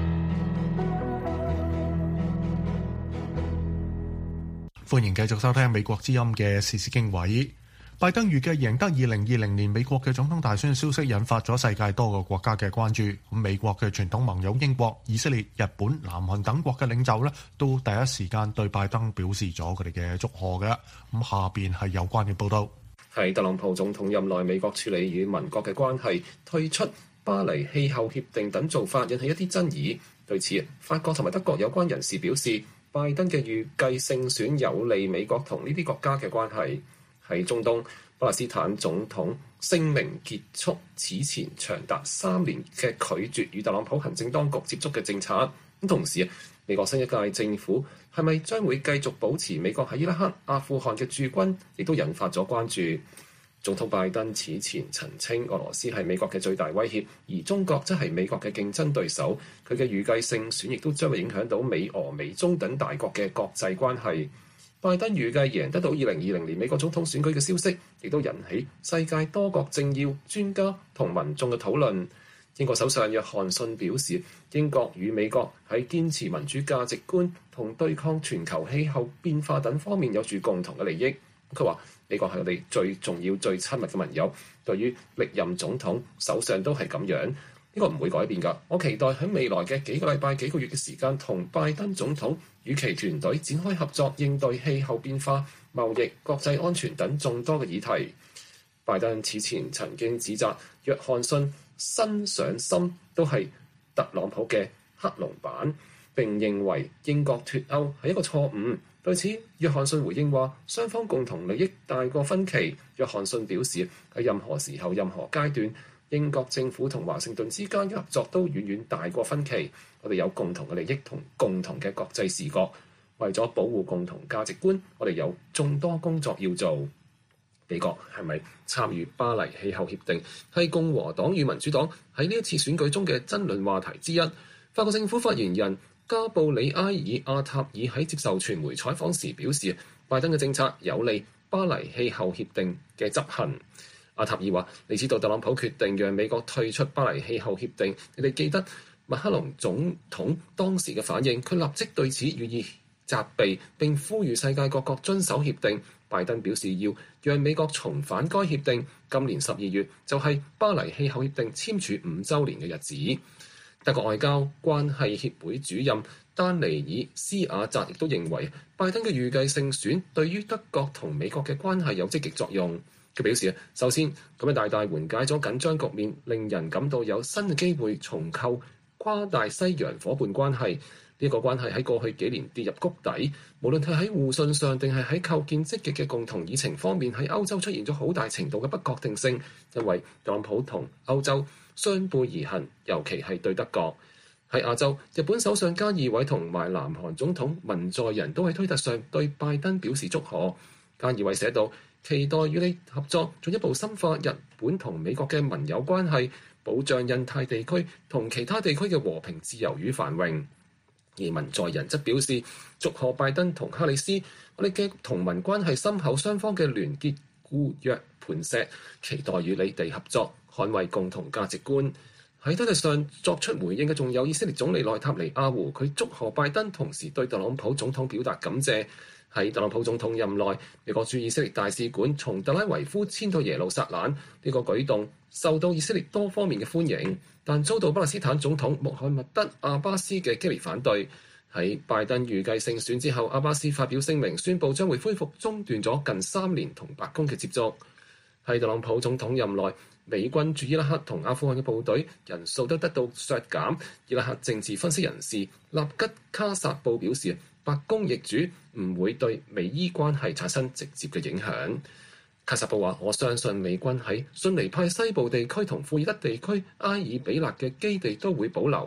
歡迎繼續收聽美國之音嘅時事經緯。拜登預計贏得二零二零年美國嘅總統大選嘅消息引發咗世界多個國家嘅關注。咁美國嘅傳統盟友英國、以色列、日本、南韓等國嘅領袖呢，都第一時間對拜登表示咗佢哋嘅祝賀嘅。咁下邊係有關嘅報道。 喺特朗普總統任內，美國處理與盟國嘅關係、退出巴黎氣候協定等做法引起一啲爭議。對此，法國同埋德國有關人士表示，拜登嘅預計勝選有利美國同呢啲國家嘅關係。喺中東，巴勒斯坦總統聲明結束此前長達三年嘅拒絕與特朗普行政當局接觸嘅政策。咁同時，美國新一屆政府係咪將會繼續保持美國喺伊拉克、阿富汗嘅駐軍，亦都引發咗關注。總統拜登此前澄清俄羅斯係美國嘅最大威脅，而中國則係美國嘅競爭對手。佢嘅預計勝選亦都將會影響到美俄美中等大國嘅國際關係。拜登預計贏得到二零二零年美國總統選舉嘅消息，亦都引起世界多國政要、專家同民眾嘅討論。英國首相約翰遜表示，英國與美國喺堅持民主價值觀同對抗全球氣候變化等方面有住共同嘅利益。佢話美國係我哋最重要、最親密嘅盟友，對於歷任總統、首相都係咁樣，呢個唔會改變㗎。我期待喺未來嘅幾個禮拜、幾個月嘅時間，同拜登總統與其團隊展開合作，應對氣候變化、貿易、國際安全等眾多嘅議題。拜登此前曾經指責約翰遜新上心都係特朗普嘅克隆版，並認為英國脫歐係一個錯誤。對此，約翰遜回應話：雙方共同利益大過分歧。約翰遜表示，喺任何時候、任何階段，英國政府同華盛頓之間嘅合作都遠遠大過分歧。我哋有共同嘅利益同共同嘅國際視角，為咗保護共同價值觀，我哋有眾多工作要做。美國係咪參與巴黎氣候協定，係共和黨與民主黨喺呢一次選舉中嘅爭論話題之一。法國政府發言人加布里埃爾阿塔爾喺接受傳媒採訪時表示，拜登嘅政策有利巴黎氣候協定嘅執行。阿塔爾話：你知道特朗普決定讓美國退出巴黎氣候協定，你哋記得麥克龍總統當時嘅反應，佢立即對此予以責備並呼籲世界各國遵守協定。拜登表示要讓美國重返該協定。今年十二月就係巴黎氣候協定簽署五週年嘅日子。德國外交關係協會主任丹尼爾斯亞澤亦都認為，拜登嘅預計勝選對於德國同美國嘅關係有積極作用。佢表示，首先咁樣大大緩解咗緊張局面，令人感到有新嘅機會重構跨大西洋伙伴關係。呢個關係喺過去幾年跌入谷底，無論係喺互信上定係喺構建積極嘅共同議程方面，喺歐洲出現咗好大程度嘅不確定性，因為特朗普同歐洲相背而行，尤其係對德國。喺亞洲，日本首相菅義偉同埋南韓總統文在寅都喺推特上對拜登表示祝賀。菅義偉寫道：期待與你合作，進一步深化日本同美國嘅盟友關係，保障印太地區同其他地區嘅和平、自由與繁榮。而文在寅則表示祝賀拜登同哈里斯，我哋嘅同盟關係深厚，雙方嘅聯結固若磐石，期待與你哋合作，捍衛共同價值觀。喺推特上作出回應嘅仲有以色列總理內塔尼亞胡，佢祝賀拜登，同時對特朗普總統表達感謝。喺特朗普總統任內，美國駐以色列大使館從特拉維夫遷到耶路撒冷，呢個舉動受到以色列多方面嘅歡迎，但遭到巴勒斯坦總統穆罕默德阿巴斯嘅激烈反對。喺拜登預計勝選之後，阿巴斯發表聲明，宣布將會恢復中斷咗近三年同白宮嘅接觸。喺特朗普總統任內，美軍駐伊拉克同阿富汗嘅部隊人數都得到削減。伊拉克政治分析人士納吉卡薩布表示，白宮易主唔會對美伊關係產生直接嘅影響。卡薩布話：我相信美軍喺遜尼派西部地區同庫爾德地區埃爾比勒嘅基地都會保留，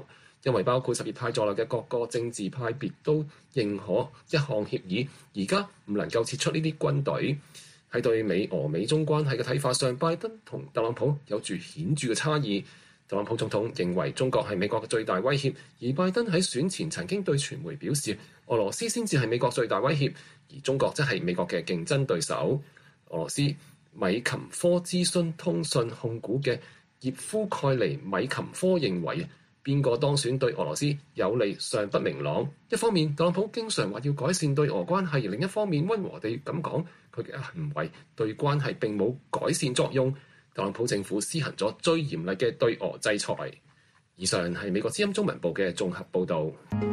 因為包括什葉派在內嘅各個政治派別都認可一項協議，而家唔能夠撤出呢啲軍隊。喺對美俄美中關係嘅睇法上，拜登同特朗普有住顯著嘅差異。特朗普總統認為中國係美國嘅最大威脅，而拜登喺選前曾經對傳媒表示，俄羅斯先至係美國最大威脅，而中國則係美國嘅競爭對手。俄羅斯米琴科資訊通訊控股嘅葉夫蓋尼米琴科認為，邊個當選對俄羅斯有利尚不明朗。一方面，特朗普經常話要改善對俄關係，另一方面溫和地咁講，佢嘅行為對關係並冇改善作用。特朗普政府施行咗最嚴厲嘅對俄制裁。以上係美國之音中文部嘅綜合報導。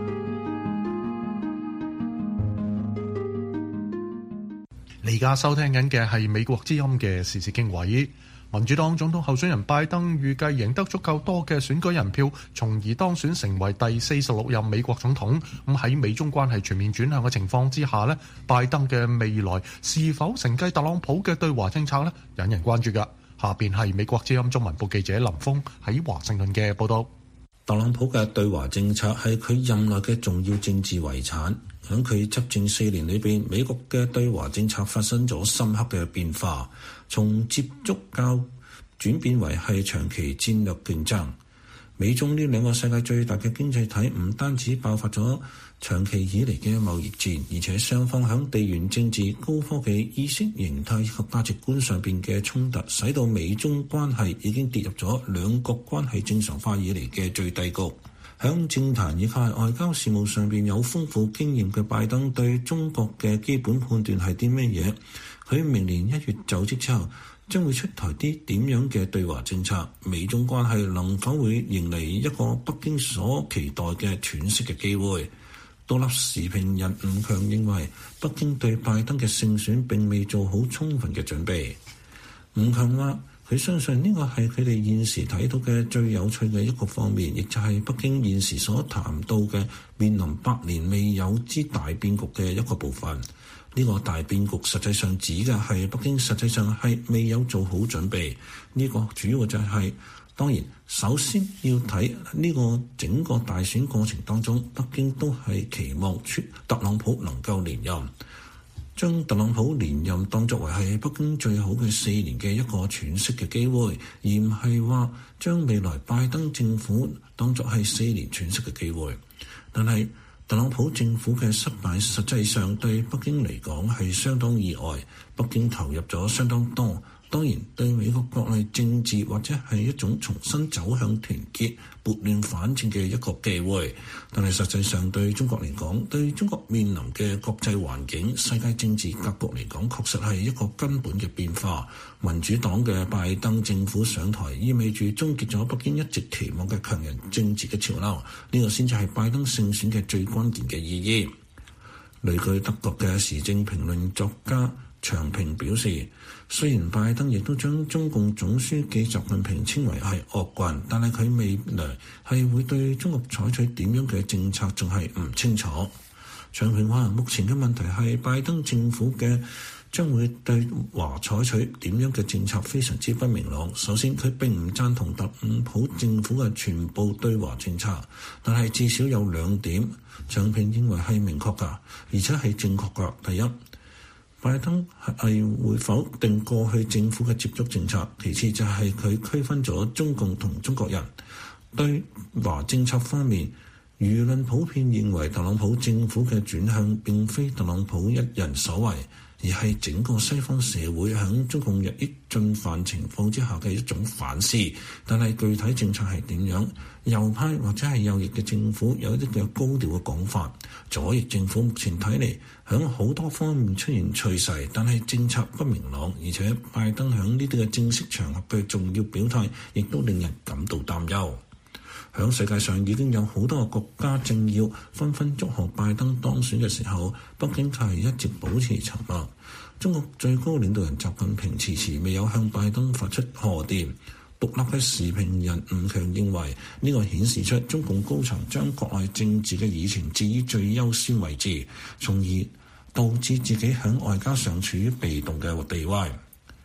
你而家收聽緊嘅係美國之音嘅時事經緯。民主黨總統候選人拜登預計贏得足夠多嘅選舉人票，從而當選成為第四十六任美國總統。咁喺美中關係全面轉向嘅情況之下咧，拜登嘅未來是否承繼特朗普嘅對華政策咧，引人關注㗎。下邊係美國之音中文部記者林峰喺華盛頓嘅報道。 特朗普嘅對華政策係佢任內嘅重要政治遺產。喺佢執政四年裏邊，美國嘅對華政策發生咗深刻嘅變化，從接觸交轉變為係長期戰略競爭。美中呢兩個世界最大嘅經濟體唔單止爆發咗長期以嚟嘅貿易戰，而且雙方喺地緣政治、高科技、意識形態及價值觀上邊嘅衝突，使到美中關係已經跌入咗兩國關係正常化以嚟嘅最低谷。喺政壇以及外交事務上邊有豐富經驗嘅拜登，對中國嘅基本判斷係啲咩嘢？佢明年一月就職之後，將會出台啲點樣嘅對華政策？美中關係能否會迎嚟一個北京所期待嘅喘息嘅機會？獨立時評人吳強認為，北京對拜登嘅勝選並未做好充分嘅準備。吳強話，佢相信呢個係佢哋現時睇到嘅最有趣嘅一個方面，亦就係北京現時所談到嘅面臨百年未有之大變局嘅一個部分。呢個大變局實際上指嘅係北京實際上係未有做好準備。呢個主要就係，當然首先要睇呢個整個大選過程當中，北京都係期望出特朗普能夠連任。將特朗普連任當作為係北京最好嘅四年嘅一個喘息嘅機會，而唔係話將未來拜登政府當作係四年喘息嘅機會。但係特朗普政府嘅失敗實際上對北京嚟講係相當意外，北京投入咗相當多。當然對美國國內政治或者係一種重新走向團結、撥亂反正嘅一個機會，但係實際上對中國嚟講，對中國面臨嘅國際環境、世界政治格局嚟講，確實係一個根本嘅變化。民主黨嘅拜登政府上台，意味住終結咗北京一直期望嘅強人政治嘅潮流，呢個先至係拜登勝選嘅最關鍵嘅意義。旅居德國嘅時政評論作家長平表示，雖然拜登亦都將中共總書記習近平稱為係惡棍，但係佢未來係會對中國採取點樣嘅政策仲係唔清楚。長平話，目前嘅問題係拜登政府嘅將會對華採取點樣嘅政策非常之不明朗。首先，佢並唔贊同特朗普政府嘅全部對華政策，但係至少有兩點長平認為係明確㗎，而且係正確㗎。第一，拜登係會否定過去政府嘅接觸政策，其次就係佢區分咗中共同中國人。對華政策方面，輿論普遍認為特朗普政府嘅轉向並非特朗普一人所為，而係整個西方社會喺中共日益進犯情況之下嘅一種反思。但係具體政策係點樣？右派或者係右翼嘅政府有一啲嘅高調嘅講法，左翼政府目前睇嚟喺好多方面出現趨勢，但係政策不明朗，而且拜登喺呢啲嘅正式場合嘅重要表態，亦都令人感到擔憂。喺世界上已經有好多個國家政要紛紛祝賀拜登當選嘅時候，北京卻係一直保持沉默。中國最高領導人習近平遲遲未有向拜登發出賀電。獨立嘅時評人吳強認為，呢個顯示出中共高層將國內政治嘅議程置於最優先位置，從而導致自己喺外交上處於被動嘅地位。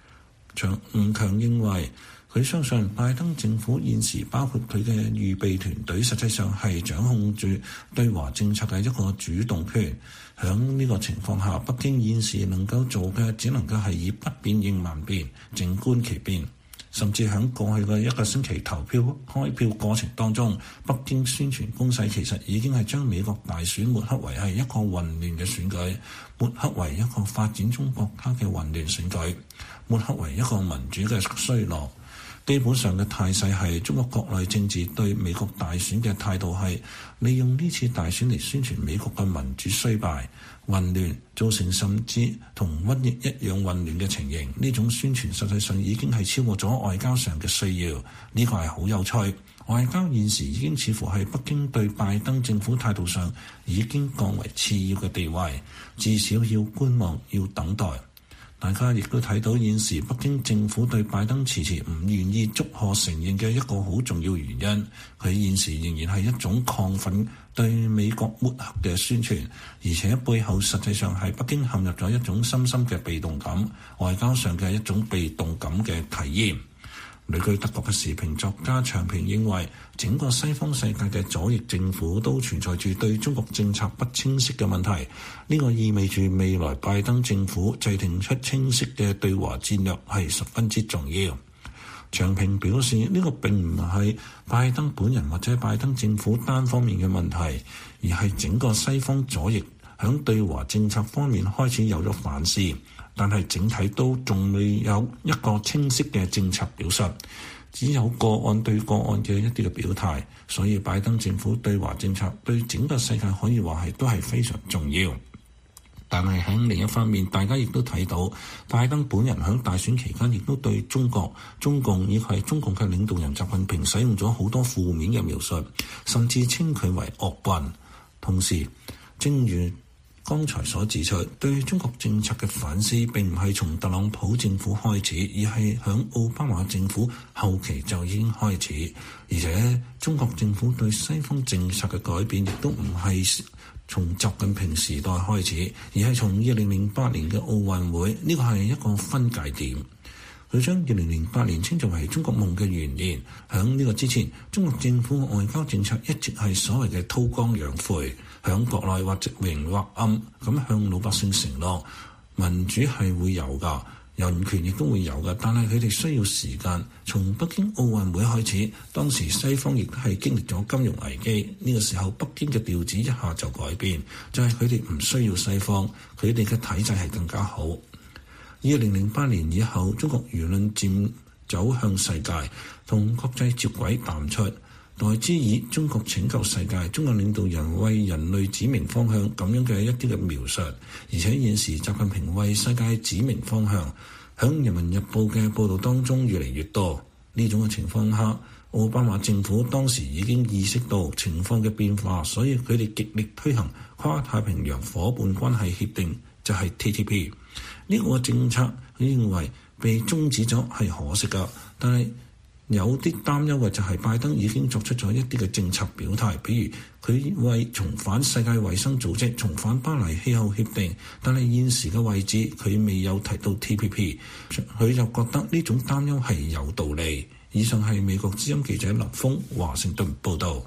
長吳強認為，佢相信拜登政府現時包括佢嘅預備團隊，實際上係掌控住對華政策嘅一個主動權。喺呢個情況下，北京現時能夠做嘅，只能夠係以不變應萬變，靜觀其變。甚至喺過去嘅一個星期投票開票過程當中，北京宣傳攻勢其實已經係將美國大選抹黑為係一個混亂嘅選舉，抹黑為一個發展中國家嘅混亂選舉，抹黑為一個民主嘅衰落。基本上嘅態勢係中國國內政治對美國大選嘅態度係利用呢次大選嚟宣傳美國嘅民主衰敗、混亂，造成甚至同瘟疫一樣混亂嘅情形。呢種宣傳實際上已經係超過咗外交上嘅需要，呢個係好有趣。外交現時已經似乎係北京對拜登政府態度上已經降為次要嘅地位，至少要觀望，要等待。大家亦都睇到現時北京政府對拜登遲遲唔願意祝賀承認嘅一個好重要原因，佢現時仍然係一種亢奮對美國抹黑嘅宣傳，而且背後實際上係北京陷入咗一種深深嘅被動感，外交上嘅一種被動感嘅體驗。旅居德國嘅時評作家長平認為，整個西方世界嘅左翼政府都存在住對中國政策不清晰嘅問題，呢個意味住未來拜登政府制定出清晰嘅對華戰略係十分之重要。長平表示，呢個並唔係拜登本人或者拜登政府單方面嘅問題，而係整個西方左翼響對華政策方面開始有咗反思，但係整體都仲未有一個清晰嘅政策表述，只有個案對個案嘅一啲嘅表態，所以拜登政府對華政策對整個世界可以話係都係非常重要。但係喺另一方面，大家亦都睇到拜登本人喺大選期間亦都對中國、中共以及係中共嘅領導人習近平使用咗好多負面嘅描述，甚至稱佢為惡棍。同時，正如剛才所指出，對中國政策嘅反思並唔係從特朗普政府開始，而係響奧巴馬政府後期就已經開始。而且中國政府對西方政策嘅改變亦都唔係從習近平時代開始，而係從二零零八年嘅奧運會，呢個係一個分界點。佢將二零零八年稱作為中國夢嘅元年。響呢個之前，中國政府嘅外交政策一直係所謂嘅韜光養晦，響國內或直明或暗咁向老百姓承諾民主係會有㗎，人權亦都會有㗎，但係佢哋需要時間。從北京奧運會開始，當時西方亦都係經歷咗金融危機，呢個時候北京嘅調子一下就改變，就係佢哋唔需要西方，佢哋嘅體制係更加好。二零零八年以後，中國輿論漸走向世界，同國際接軌淡出，代之以中國拯救世界、中國領導人為人類指明方向咁樣嘅一啲嘅描述。而且現時習近平為世界指明方向，響《人民日報》嘅報導當中越嚟越多。呢種嘅情況下，奧巴馬政府當時已經意識到情況嘅變化，所以佢哋極力推行跨太平洋夥伴關係協定，就係 T T P。呢個政策佢認為被終止咗係可惜㗎，但係有啲擔憂嘅就係拜登已經作出咗一啲嘅政策表態，比如佢為重返世界衛生組織、重返巴黎氣候協定，但係現時嘅位置佢未有提到 T P P， 佢就覺得呢種擔憂係有道理。以上係美國之音記者林峰華盛頓報導。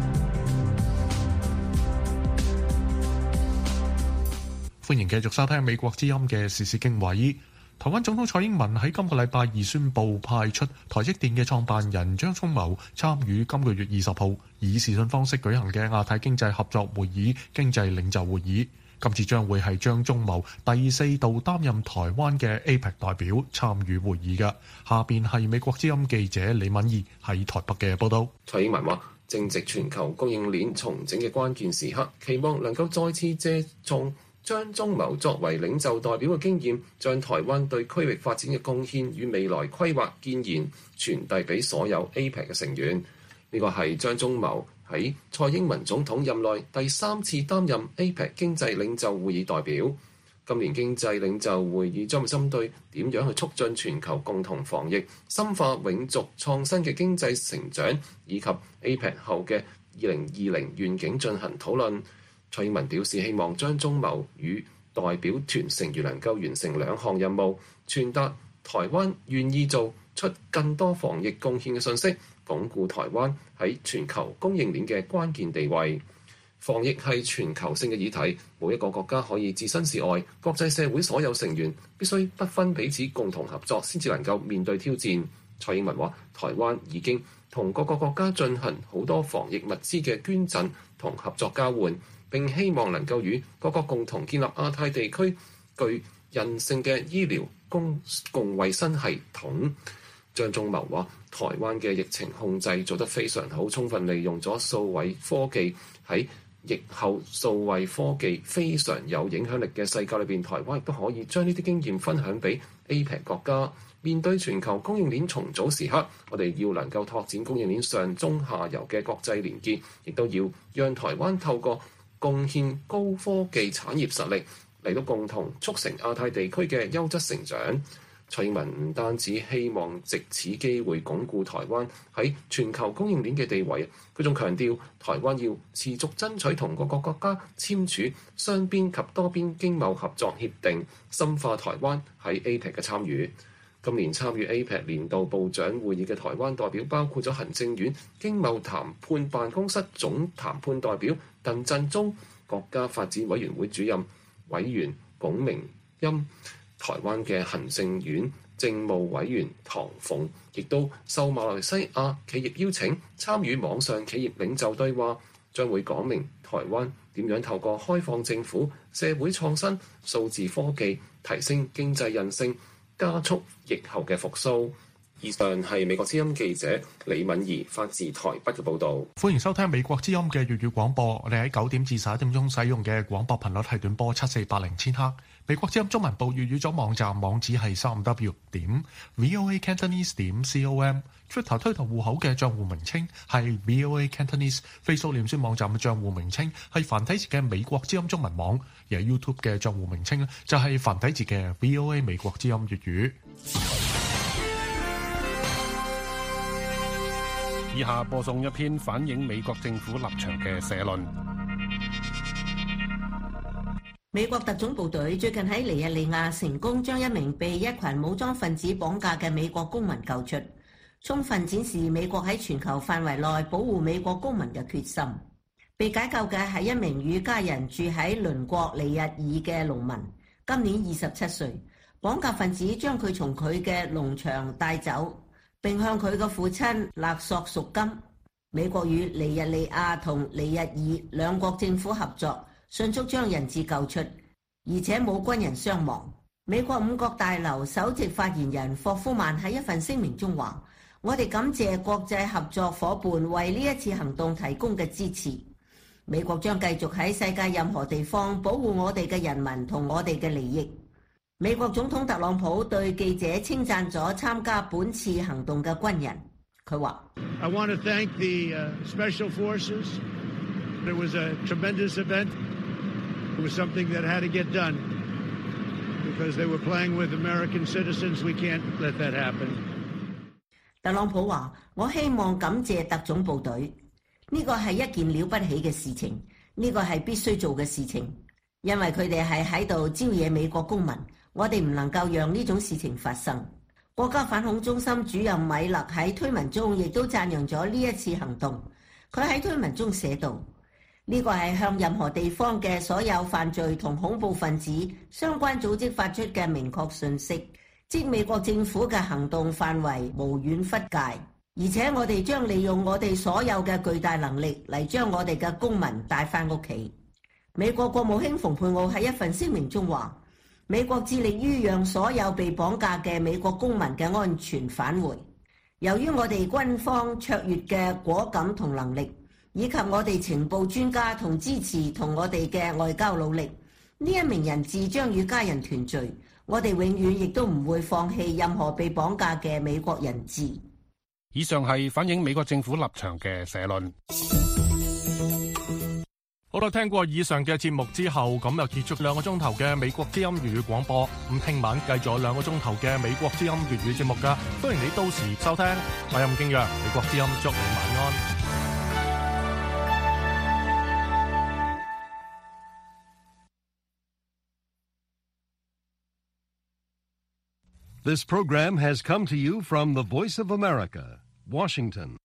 歡迎繼續收聽美國之音嘅時事經緯。台灣總統蔡英文喺今個禮拜二宣布派出台積電嘅創辦人張忠謀參與今個月二十號以視訊方式舉行嘅亞太經濟合作會議經濟領袖會議。今次將會係張忠謀第四度擔任台灣嘅 A P E C 代表參與會議嘅。下邊係美國之音記者李敏儀喺台北嘅報道。 蔡英文話：正值全球供應鏈重整嘅關鍵時刻，期望能夠再次借重張忠謀作為領袖代表嘅經驗，將台灣對區域發展嘅貢獻與未來規劃建言傳遞俾所有 A P E C 嘅成員。呢個係張忠謀喺蔡英文總統任內第三次擔任 A P E C 經濟領袖會議代表。今年經濟領袖會議將會針對點樣去促進全球共同防疫、深化永續創新嘅經濟成長，以及 A P E C 後嘅二零二零願景進行討論。蔡英文表示，希望張忠謀與代表團成員能夠完成兩項任務，傳達台灣願意做出更多防疫貢獻嘅信息，鞏固台灣喺全球供應鏈嘅關鍵地位。防疫係全球性嘅議題，冇一個國家可以置身事外，國際社會所有成員必須不分彼此共同合作，先至能夠面對挑戰。蔡英文話：台灣已經同各個國家進行好多防疫物資嘅捐贈同合作交換，並希望能夠與各國共同建立亞太地區具韌性嘅醫療公共衛生系統。張忠謀話：台灣嘅疫情控制做得非常好，充分利用咗數位科技，喺疫後數位科技非常有影響力嘅世界裏邊，台灣亦都可以將呢啲經驗分享俾 A P E C 國家。面對全球供應鏈重組時刻，我哋要能夠拓展供應鏈上中下游嘅國際連結，亦都要讓台灣透過貢獻高科技產業實力嚟到共同促成亞太地區嘅優質成長。蔡英文唔單止希望藉此機會鞏固台灣喺全球供應鏈嘅地位，佢仲強調台灣要持續爭取同各個國家簽署雙邊及多邊經貿合作協定，深化台灣喺 A P E C 嘅參與。今年參與 A P E C 年度部長會議嘅台灣代表包括咗行政院經貿談判辦公室總談判代表鄧振中、國家發展委員會主任委員龔明鑫、台灣嘅行政院政務委員唐鳳，亦都受馬來西亞企業邀請參與網上企業領袖對話，將會講明台灣點樣透過開放政府、社會創新、數字科技提升經濟韌性，加速疫後嘅復甦。以上係美國之音記者李敏儀發自台北嘅報導。 歡迎收聽美國之音嘅粵語廣播。我哋喺九點至十一點鐘使用嘅廣播頻率係短波七四八零千赫。美國之音中文部粵語組網站網址係三 w 點 voa cantonese 點 com。Twitter 推特戶口嘅帳戶名稱係 voa cantonese。Facebook 臉書網站嘅帳戶名稱係繁體字嘅美國之音中文網。而 YouTube 嘅帳戶名稱咧就係繁體字嘅 voa 美國之音粵語。 以下播送一篇反映美國政府立場嘅社論。 美國特種部隊最近喺尼日利亞成功將一名被一群武裝分子綁架嘅美國公民救出，充分展示美國喺全球範圍內保護美國公民嘅決心。被解救嘅係一名與家人住喺鄰國尼日爾嘅農民，今年二十七歲。綁架分子將佢從佢嘅農場帶走，並向佢嘅父親勒索贖金。美國與尼日利亞同尼日爾兩國政府合作，迅速將人質救出，而且冇軍人傷亡。美國五角大樓首席發言人霍夫曼喺一份聲明中話：我哋感謝國際合作夥伴為呢一次行動提供嘅支持。美國將繼續喺世界任何地方保護我哋嘅人民同我哋嘅利益。美國總統特朗普對記者稱讚咗參加本次行動嘅軍人，佢話 ：I want to thank the special forces. It was a tremendous event. It was something that had to get done because they were playing with American citizens. We can't let that happen. 特朗普話：我希望感謝特種部隊，呢個係一件了不起嘅事情，呢個係必須做嘅事情，因為佢哋係喺度招惹美國公民，我哋唔能夠讓呢種事情發生。國家反恐中心主任米勒喺推文中亦都讚揚咗呢一次行動。佢喺推文中寫道：呢個係向任何地方嘅所有犯罪同恐怖分子相關組織發出嘅明確訊息，即美國政府嘅行動範圍無遠弗屆，而且我哋將利用我哋所有嘅巨大能力嚟將我哋嘅公民帶返屋企。美國國務卿蓬佩奧喺一份聲明中話：美國致力於讓所有被綁架嘅美國公民嘅安全返回。由於我哋軍方卓越嘅果敢同能力，以及我哋情報專家同支持同我哋嘅外交努力，呢一名人質將與家人團聚。我哋永遠亦都唔會放棄任何被綁架嘅美國人質。 以上係反映美國政府立場嘅社論。 好啦，聽過以上嘅節目之後，咁又結束兩個鐘頭嘅美國之音粵語廣播。咁聽晚繼續有兩個鐘頭嘅美國之音粵語節目噶，歡迎你到時收聽。我任敬揚，美國之音祝你晚安。 This program has come to you from the Voice of America, Washington.